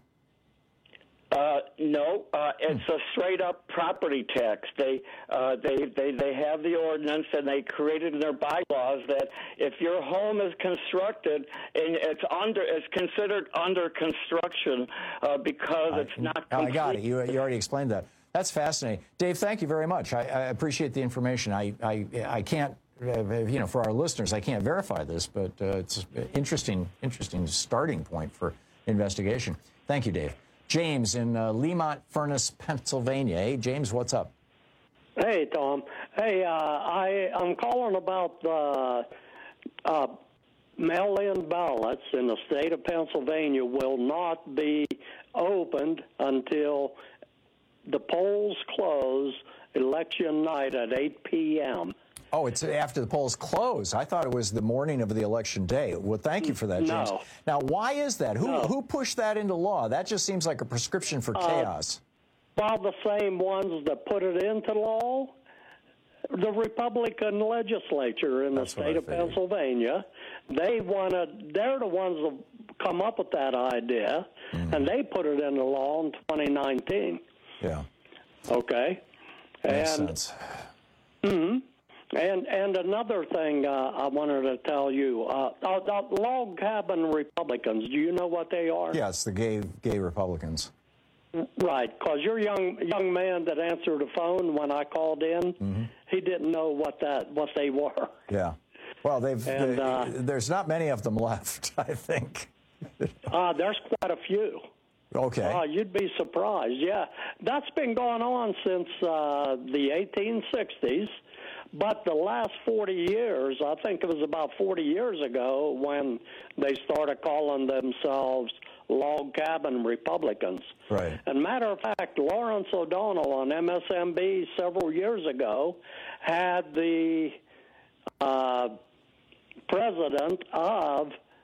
Uh, no, uh, it's a straight-up property tax. They, uh, they, they, they have the ordinance, and they created in their bylaws that if your home is constructed and it's under, it's considered under construction uh, because it's not complete. I got it. You, you already explained that. That's fascinating, Dave. Thank you very much. I, I appreciate the information. I, I, I can't, uh, you know, for our listeners, I can't verify this, but uh, it's an interesting, interesting starting point for investigation. Thank you, Dave. James in uh, Lemont Furnace, Pennsylvania. Hey, James, what's up? Hey, Tom. Hey, uh, I, I'm calling about the uh, mail-in ballots in the state of Pennsylvania will not be opened until the polls close election night at eight p.m. Oh, it's after the polls close. I thought it was the morning of the election day. Well, thank you for that, James. No. Now, why is that? Who No. who pushed that into law? That just seems like a prescription for chaos. Uh, well, the same ones that put it into law, the Republican legislature in the That's what state I of figured. Pennsylvania, they wanted, they're the ones that come up with that idea, Mm-hmm. and they put it into law in twenty nineteen. Yeah. Okay. Makes and, sense. hmm And and another thing uh, I wanted to tell you, uh, uh, uh, log cabin Republicans. Do you know what they are? Yeah, it's the gay gay Republicans. Right, because your young young man that answered the phone when I called in, Mm-hmm. he didn't know what that what they were. Yeah. Well, they've And, they, uh, there's not many of them left, I think. Uh, there's quite a few. Okay. Uh, you'd be surprised. Yeah, that's been going on since uh, the eighteen sixties. But the last forty years, I think it was about forty years ago when they started calling themselves log cabin Republicans. Right. And matter of fact, Lawrence O'Donnell on M S M B several years ago had the uh, president of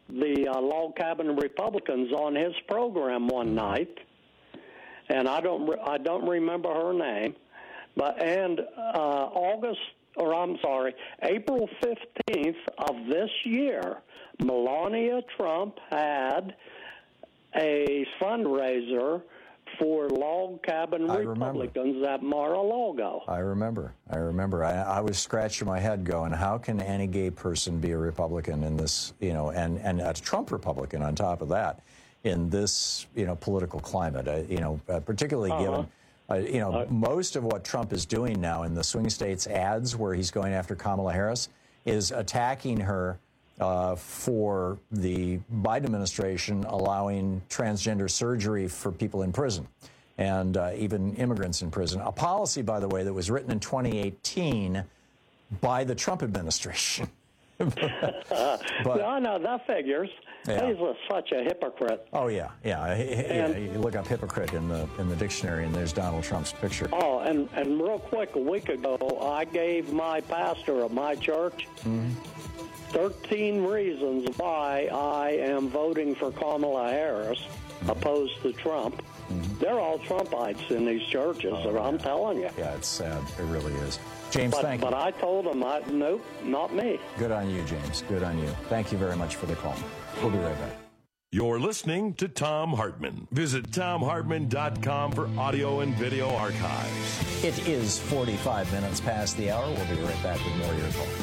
the uh, log cabin Republicans on his program one night, and I don't re- I don't remember her name, but and uh, August or I'm sorry, April fifteenth of this year, Melania Trump had a fundraiser for log cabin I Republicans remember. at Mar-a-Lago. I remember. I remember. I, I was scratching my head going, how can any gay person be a Republican in this, you know, and, and a Trump Republican on top of that in this, you know, political climate, uh, you know, uh, particularly uh-huh. given, uh, you know, uh, most of what Trump is doing now in the swing states ads where he's going after Kamala Harris is attacking her Uh, for the Biden administration allowing transgender surgery for people in prison and uh, even immigrants in prison. A policy, by the way, that was written in twenty eighteen by the Trump administration. but, no, no, that figures. Yeah. He's a, such a hypocrite. Oh, yeah, yeah. And, yeah. You look up hypocrite in the in the dictionary, and there's Donald Trump's picture. Oh, and, and real quick, a week ago, I gave my pastor at my church mm-hmm. thirteen reasons why I am voting for Kamala Harris mm-hmm. opposed to Trump. Mm-hmm. They're all Trumpites in these churches, oh, I'm yeah. telling you. Yeah, it's sad. It really is. James, but, thank but you. But I told them, I, nope, not me. Good on you, James. Good on you. Thank you very much for the call. We'll be right back. You're listening to Thom Hartmann. Visit Thom Hartmann dot com for audio and video archives. It is forty-five minutes past the hour. We'll be right back with more of your calls.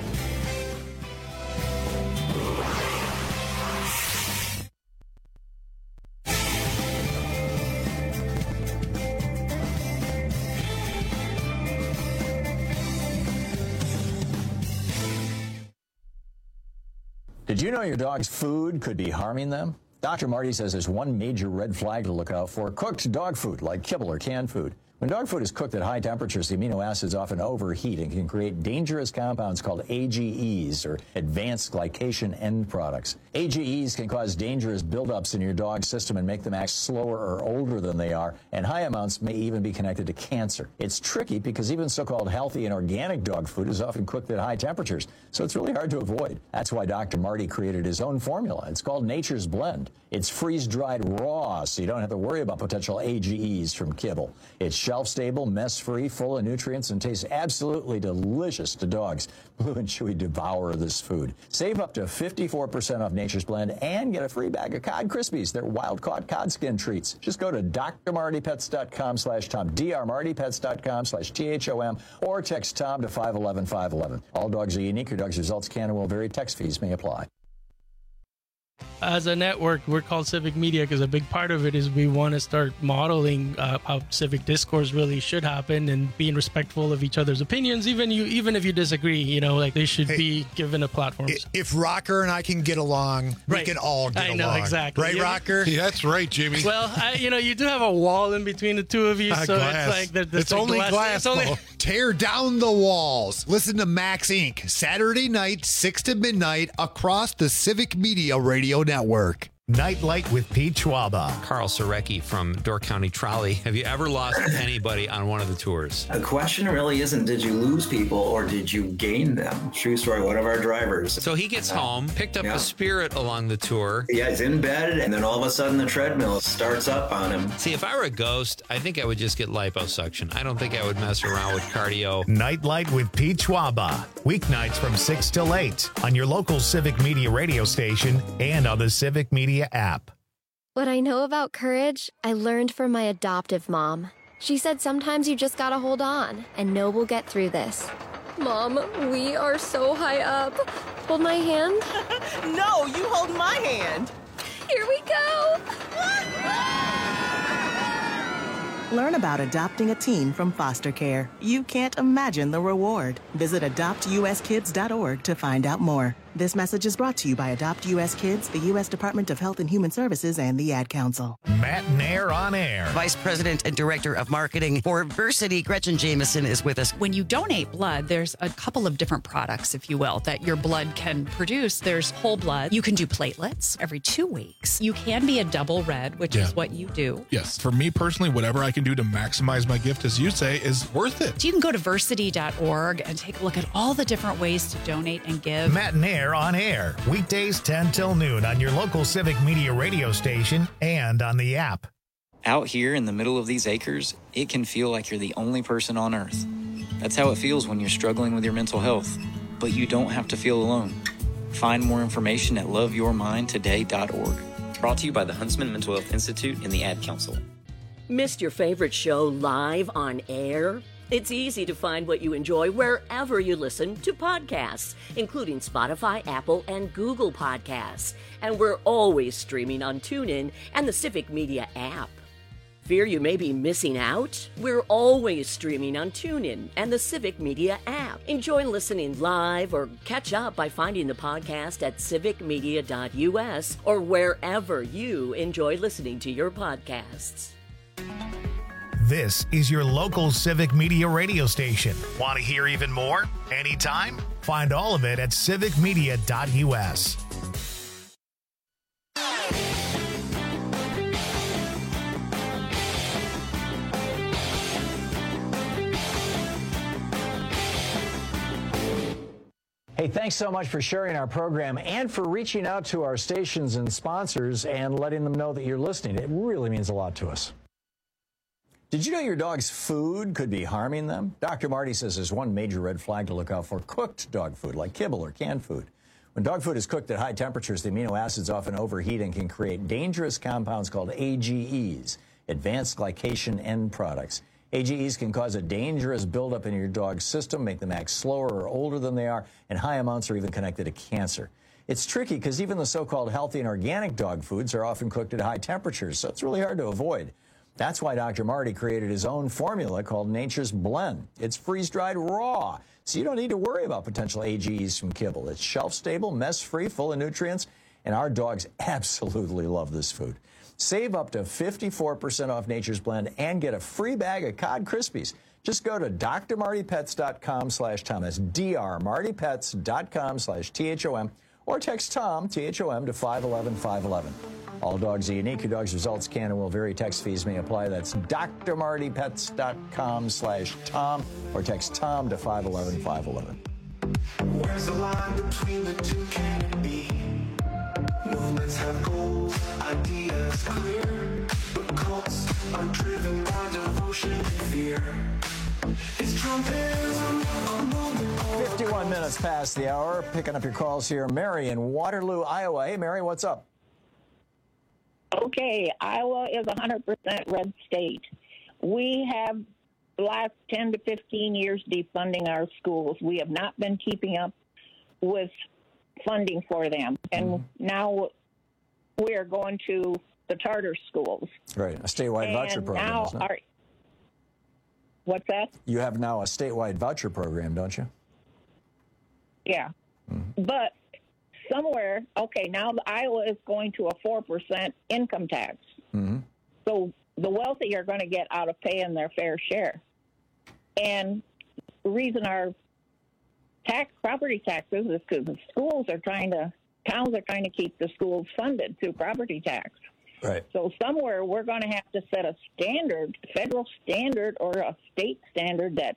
Did you know your dog's food could be harming them? Doctor Marty says there's one major red flag to look out for: cooked dog food, like kibble or canned food. When dog food is cooked at high temperatures, the amino acids often overheat and can create dangerous compounds called A G Es, or advanced glycation end products. A G Es can cause dangerous buildups in your dog's system and make them act slower or older than they are, and high amounts may even be connected to cancer. It's tricky because even so-called healthy and organic dog food is often cooked at high temperatures, so it's really hard to avoid. That's why Doctor Marty created his own formula. It's called Nature's Blend. It's freeze-dried raw, so you don't have to worry about potential A G Es from kibble. It's shelf-stable, mess-free, full of nutrients, and tastes absolutely delicious to dogs. Blue and Chewy devour this food. Save up to fifty-four percent off Nature's Blend and get a free bag of Cod Krispies. They're wild-caught cod skin treats. Just go to D R Marty Pets dot com slash Tom, D R Marty Pets dot com slash T H O M, or text Tom to five one one five one one. All dogs are unique. Your dog's results can and will vary. Text fees may apply. As a network, we're called Civic Media because a big part of it is we want to start modeling uh, how civic discourse really should happen and being respectful of each other's opinions, even you, even if you disagree. You know, like they should hey, be given a platform. If Rocker and I can get along, we right. can all get I along. know, exactly. Right, yeah. Rocker? Yeah, that's right, Jimmy. Well, I, you know, you do have a wall in between the two of you, uh, so glass. it's like the, the it's only glass. glass. It's only... Tear down the walls. Listen to Max Incorporated. Saturday night, six to midnight, across the Civic Media Radio Network. Nightlight with Pete Schwaba. Carl Sorecki from Door County Trolley. Have you ever lost anybody on one of the tours? The question really isn't did you lose people or did you gain them? True story, one of our drivers. So he gets home, picked up yeah. a Spirit along the tour. Yeah, he's in bed, and then all of a sudden the treadmill starts up on him. See, if I were a ghost, I think I would just get liposuction. I don't think I would mess around with cardio. Nightlight with Pete Schwaba. Weeknights from six till eight on your local Civic Media radio station and on the Civic Media app. What I know about courage, I learned from my adoptive mom. She said sometimes you just gotta hold on and know we'll get through this. Mom, we are so high up. Hold my hand. No, you hold my hand. Here we go. Learn about adopting a teen from foster care. You can't imagine the reward. Visit adopt u s kids dot org to find out more. This message is brought to you by Adopt U S Kids, the U S Department of Health and Human Services, and the Ad Council. Matt Nair on air. Vice President and Director of Marketing for Versity, Gretchen Jameson, is with us. When you donate blood, there's a couple of different products, if you will, that your blood can produce. There's whole blood. You can do platelets every two weeks. You can be a double red, which yeah. is what you do. Yes. For me personally, whatever I can do to maximize my gift, as you say, is worth it. So you can go to versity dot org and take a look at all the different ways to donate and give. Matt Nair Air on Air, weekdays ten till noon on your local Civic Media radio station and on the app. Out here in the middle of these acres, it can feel like you're the only person on Earth. That's how it feels when you're struggling with your mental health. But you don't have to feel alone. Find more information at love your mind today dot org. Brought to you by the Huntsman Mental Health Institute and the Ad Council. Missed your favorite show live on air? It's easy to find what you enjoy wherever you listen to podcasts, including Spotify, Apple, and Google Podcasts. And we're always streaming on TuneIn and the Civic Media app. Fear you may be missing out? We're always streaming on TuneIn and the Civic Media app. Enjoy listening live or catch up by finding the podcast at civic media dot u s or wherever you enjoy listening to your podcasts. This is your local Civic Media radio station. Want to hear even more? Anytime? Find all of it at civic media dot u s. Hey, thanks so much for sharing our program and for reaching out to our stations and sponsors and letting them know that you're listening. It really means a lot to us. Did you know your dog's food could be harming them? Doctor Marty says there's one major red flag to look out for: cooked dog food, like kibble or canned food. When dog food is cooked at high temperatures, the amino acids often overheat and can create dangerous compounds called A G Es, advanced glycation end products. A G Es can cause a dangerous buildup in your dog's system, make them act slower or older than they are, and high amounts are even connected to cancer. It's tricky because even the so-called healthy and organic dog foods are often cooked at high temperatures, so it's really hard to avoid. That's why Doctor Marty created his own formula called Nature's Blend. It's freeze-dried raw, so you don't need to worry about potential A G Es from kibble. It's shelf-stable, mess-free, full of nutrients, and our dogs absolutely love this food. Save up to fifty-four percent off Nature's Blend and get a free bag of Cod Krispies. Just go to d r marty pets dot com slash Tom. That's d r marty pets dot com slash T H O M. Or text Tom, T H O M, to five one one five one one. All dogs are unique. Your dog's results can and will vary. Text fees may apply. That's d r marty pets dot com slash Tom. Or text Tom to five one one five one one. Where's the line between the two? Can it be? Movements have goals, ideas clear, but cults are driven by devotion and fear. It's Trumpism, a movement. fifty-one minutes past the hour. Picking up your calls here. Mary in Waterloo, Iowa. Hey, Mary, what's up? Okay, Iowa is a one hundred percent red state. We have the last ten to fifteen years defunding our schools. We have not been keeping up with funding for them. And mm-hmm. now we are going to the charter schools. Right, a statewide and voucher program, now isn't it? our, what's that? You have now a statewide voucher program, don't you? Yeah. Mm-hmm. But somewhere, okay, now the Iowa is going to a four percent income tax. Mm-hmm. So the wealthy are going to get out of paying their fair share. And the reason our tax property taxes is because the schools are trying to, towns are trying to keep the schools funded through property tax. Right. So somewhere we're going to have to set a standard, federal standard or a state standard that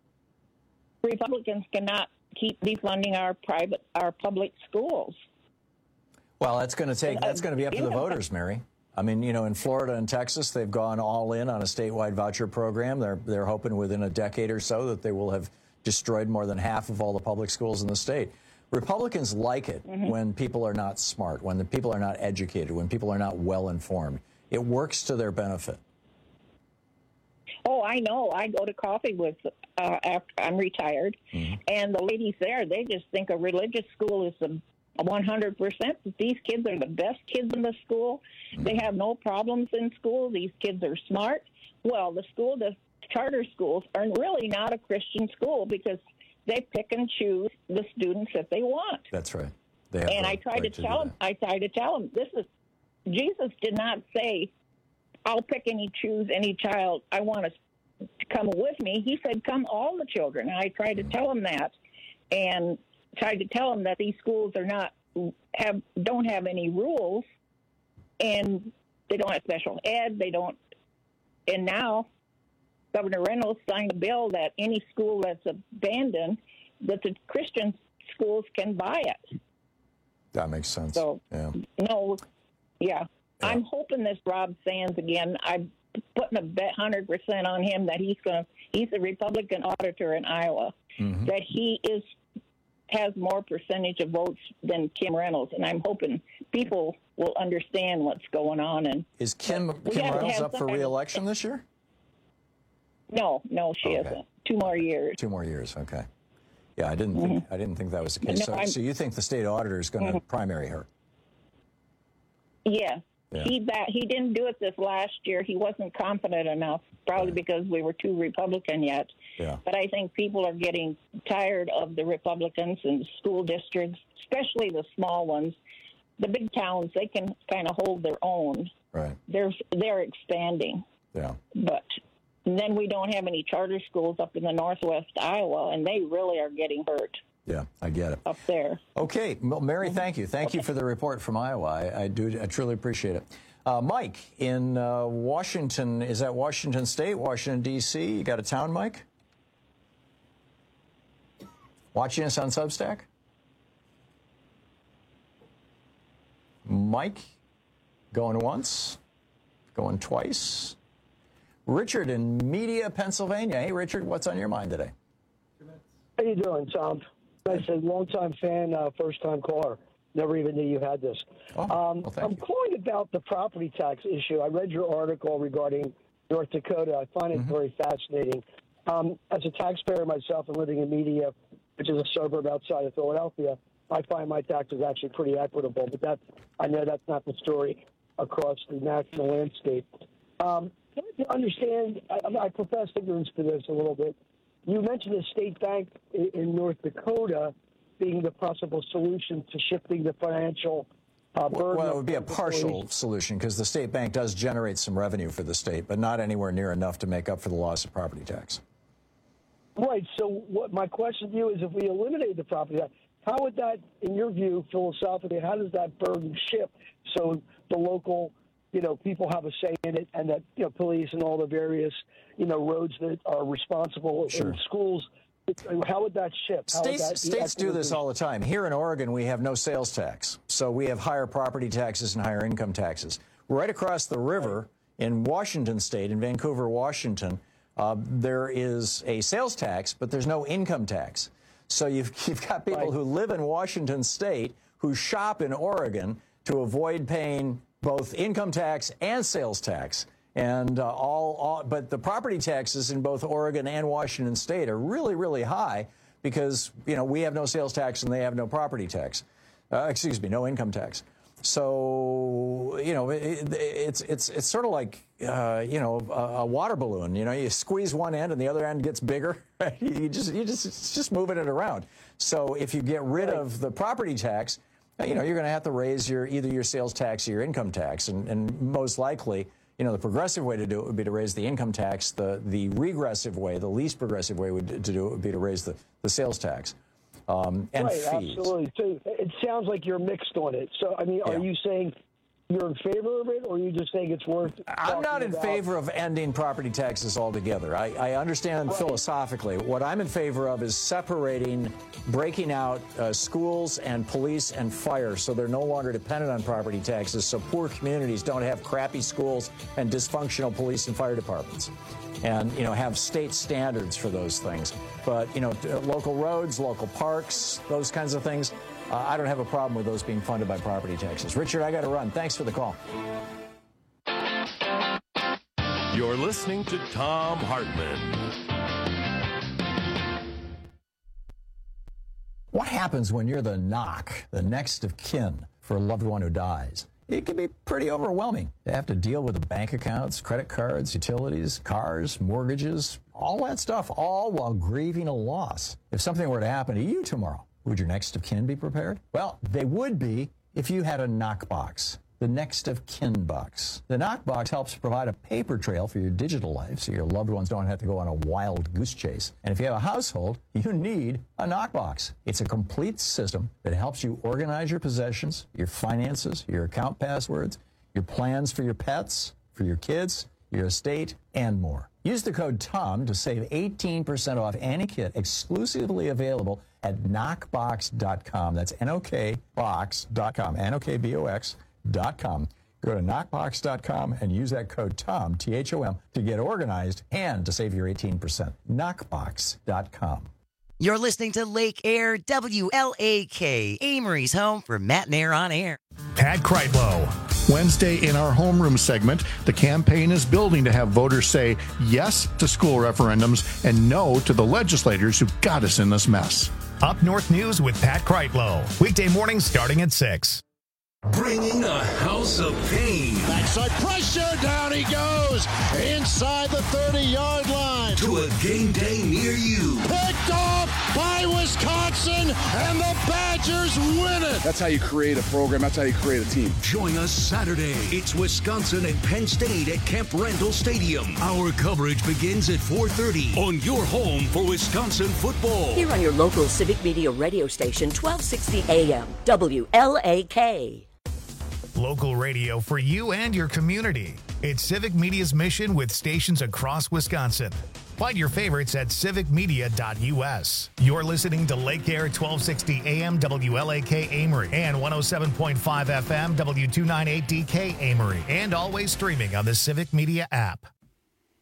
Republicans cannot keep defunding our private, our public schools. Well, that's going to take, that's going to be up to the voters, Mary. I mean, you know, in Florida and Texas, they've gone all in on a statewide voucher program. They're, they're hoping within a decade or so that they will have destroyed more than half of all the public schools in the state. Republicans like it mm-hmm. when people are not smart, when the people are not educated, when people are not well informed. It works to their benefit. Oh, I know. I go to coffee with, uh, after I'm retired, mm-hmm. and the ladies there, they just think a religious school is the one hundred percent. These kids are the best kids in the school. Mm-hmm. They have no problems in school. These kids are smart. Well, the school, the charter schools are really not a Christian school because they pick and choose the students that they want. That's right. They have and the I try right to, to tell them, I try to tell them, this is, Jesus did not say, I'll pick any, choose any child I want to come with me. He said, come all the children. And I tried to tell them that and tried to tell them that these schools are not, have, don't have any rules and they don't have special ed. They don't, and now Governor Reynolds signed a bill that any school that's abandoned, that the Christian schools can buy it. That makes sense. So, yeah. no, yeah. yeah. I'm hoping this Rob Sands again. I'm putting a bet one hundred percent on him that he's going to, he's a Republican auditor in Iowa, mm-hmm. that he is has more percentage of votes than Kim Reynolds. And I'm hoping people will understand what's going on. And Is Kim, Kim Reynolds up for re-election this year? No, no, she okay. isn't. Two more years. Two more years, okay. Yeah, I didn't think I didn't think that was the case. No, so, so you think the state auditor is going to mm-hmm. primary her? Yeah. yeah. He that he didn't do it this last year. He wasn't confident enough, probably yeah. because we were too Republican yet. Yeah. But I think people are getting tired of the Republicans and school districts, especially the small ones. The big towns, they can kind of hold their own. Right. They're they're expanding. Yeah. But And then we don't have any charter schools up in the northwest Iowa, and they really are getting hurt. Yeah, I get it. Up there. Okay. Well, Mary, thank you. Thank okay. you for the report from Iowa. I, I do. I truly appreciate it. Uh, Mike, in uh, Washington, is that Washington State, Washington, D C? You got a town, Mike? Watching us on Substack? Mike, going once, going twice. Richard in Media, Pennsylvania. Hey, Richard, what's on your mind today? How you doing, Tom? I said longtime fan, uh, first-time caller. Never even knew you had this. Oh, um, well, I'm you. calling about the property tax issue. I read your article regarding North Dakota. I find it mm-hmm. very fascinating. Um, as a taxpayer myself and living in Media, which is a suburb outside of Philadelphia, I find my taxes actually pretty equitable. But that I know that's not the story across the national landscape. Um, to understand, I, I profess ignorance to this a little bit. You mentioned the state bank in, in North Dakota being the possible solution to shifting the financial uh, burden. Well, it would be a partial solution because the state bank does generate some revenue for the state, but not anywhere near enough to make up for the loss of property tax. Right. So what my question to you is, if we eliminate the property tax, how would that, in your view, philosophically, how does that burden shift so the local, you know, people have a say in it, and that, you know, police and all the various, you know, roads that are responsible sure. in schools, how would that shift? How States, that states do this all the time. Here in Oregon, we have no sales tax, so we have higher property taxes and higher income taxes. Right across the river in Washington State, in Vancouver, Washington, uh, there is a sales tax, but there's no income tax. So you've, you've got people right. who live in Washington State who shop in Oregon to avoid paying both income tax and sales tax. And uh, all, all, but the property taxes in both Oregon and Washington State are really, really high because, you know, we have no sales tax and they have no property tax. Uh, excuse me, no income tax. So, you know, it, it's it's it's sort of like, uh, you know, a, a water balloon. You know, you squeeze one end and the other end gets bigger. you just you just it's just moving it around. So if you get rid of the property tax, you know, you're going to have to raise your either your sales tax or your income tax, and, and most likely, you know, the progressive way to do it would be to raise the income tax. The the regressive way, the least progressive way would, to do it would be to raise the, the sales tax um, and right, fees. Absolutely. So it sounds like you're mixed on it. So, I mean, yeah. are you saying you're in favor of it, or are you just saying it's worth I'm not in about? favor of ending property taxes altogether. I, I understand right. philosophically. What I'm in favor of is separating, breaking out uh, schools and police and fire so they're no longer dependent on property taxes, so poor communities don't have crappy schools and dysfunctional police and fire departments. And, you know, have state standards for those things. But, you know, local roads, local parks, those kinds of things, uh, I don't have a problem with those being funded by property taxes. Richard, I got to run. Thanks for the call. You're listening to Thom Hartmann. What happens when you're the knock, the next of kin for a loved one who dies? It can be pretty overwhelming. They have to deal with the bank accounts, credit cards, utilities, cars, mortgages, all that stuff, all while grieving a loss. If something were to happen to you tomorrow, would your next of kin be prepared? Well, they would be if you had a knockbox, the next of kin box. The knockbox helps provide a paper trail for your digital life so your loved ones don't have to go on a wild goose chase. And if you have a household, you need a knockbox. It's a complete system that helps you organize your possessions, your finances, your account passwords, your plans for your pets, for your kids, your estate, and more. Use the code TOM to save eighteen percent off any kit exclusively available at knockbox dot com. That's N O K box dot com, N O K B O X dot com. Go to knockbox dot com and use that code TOM, T H O M, to get organized and to save your eighteen percent. knockbox dot com. You're listening to Lake Air W L A K, Amory's home for Matt and Air on Air. Pat Kreitlow. Wednesday in our homeroom segment, the campaign is building to have voters say yes to school referendums and no to the legislators who got us in this mess. Up North News with Pat Kreitlow. Weekday mornings starting at six. Bringing a house of pain. Backside pressure, down he goes, inside the thirty-yard line. To a game day near you. Picked off by Wisconsin, and the Badgers win it. That's how you create a program. That's how you create a team. Join us Saturday. It's Wisconsin and Penn State at Camp Randall Stadium. Our coverage begins at four thirty on your home for Wisconsin football. Here on your local Civic Media radio station, twelve sixty A M, W L A K. Local radio for you and your community. It's Civic Media's mission with stations across Wisconsin. Find your favorites at civic media dot U S. You're listening to Lake Air twelve sixty A M W L A K Amory and one oh seven point five F M W two ninety-eight D K Amory, and always streaming on the Civic Media app.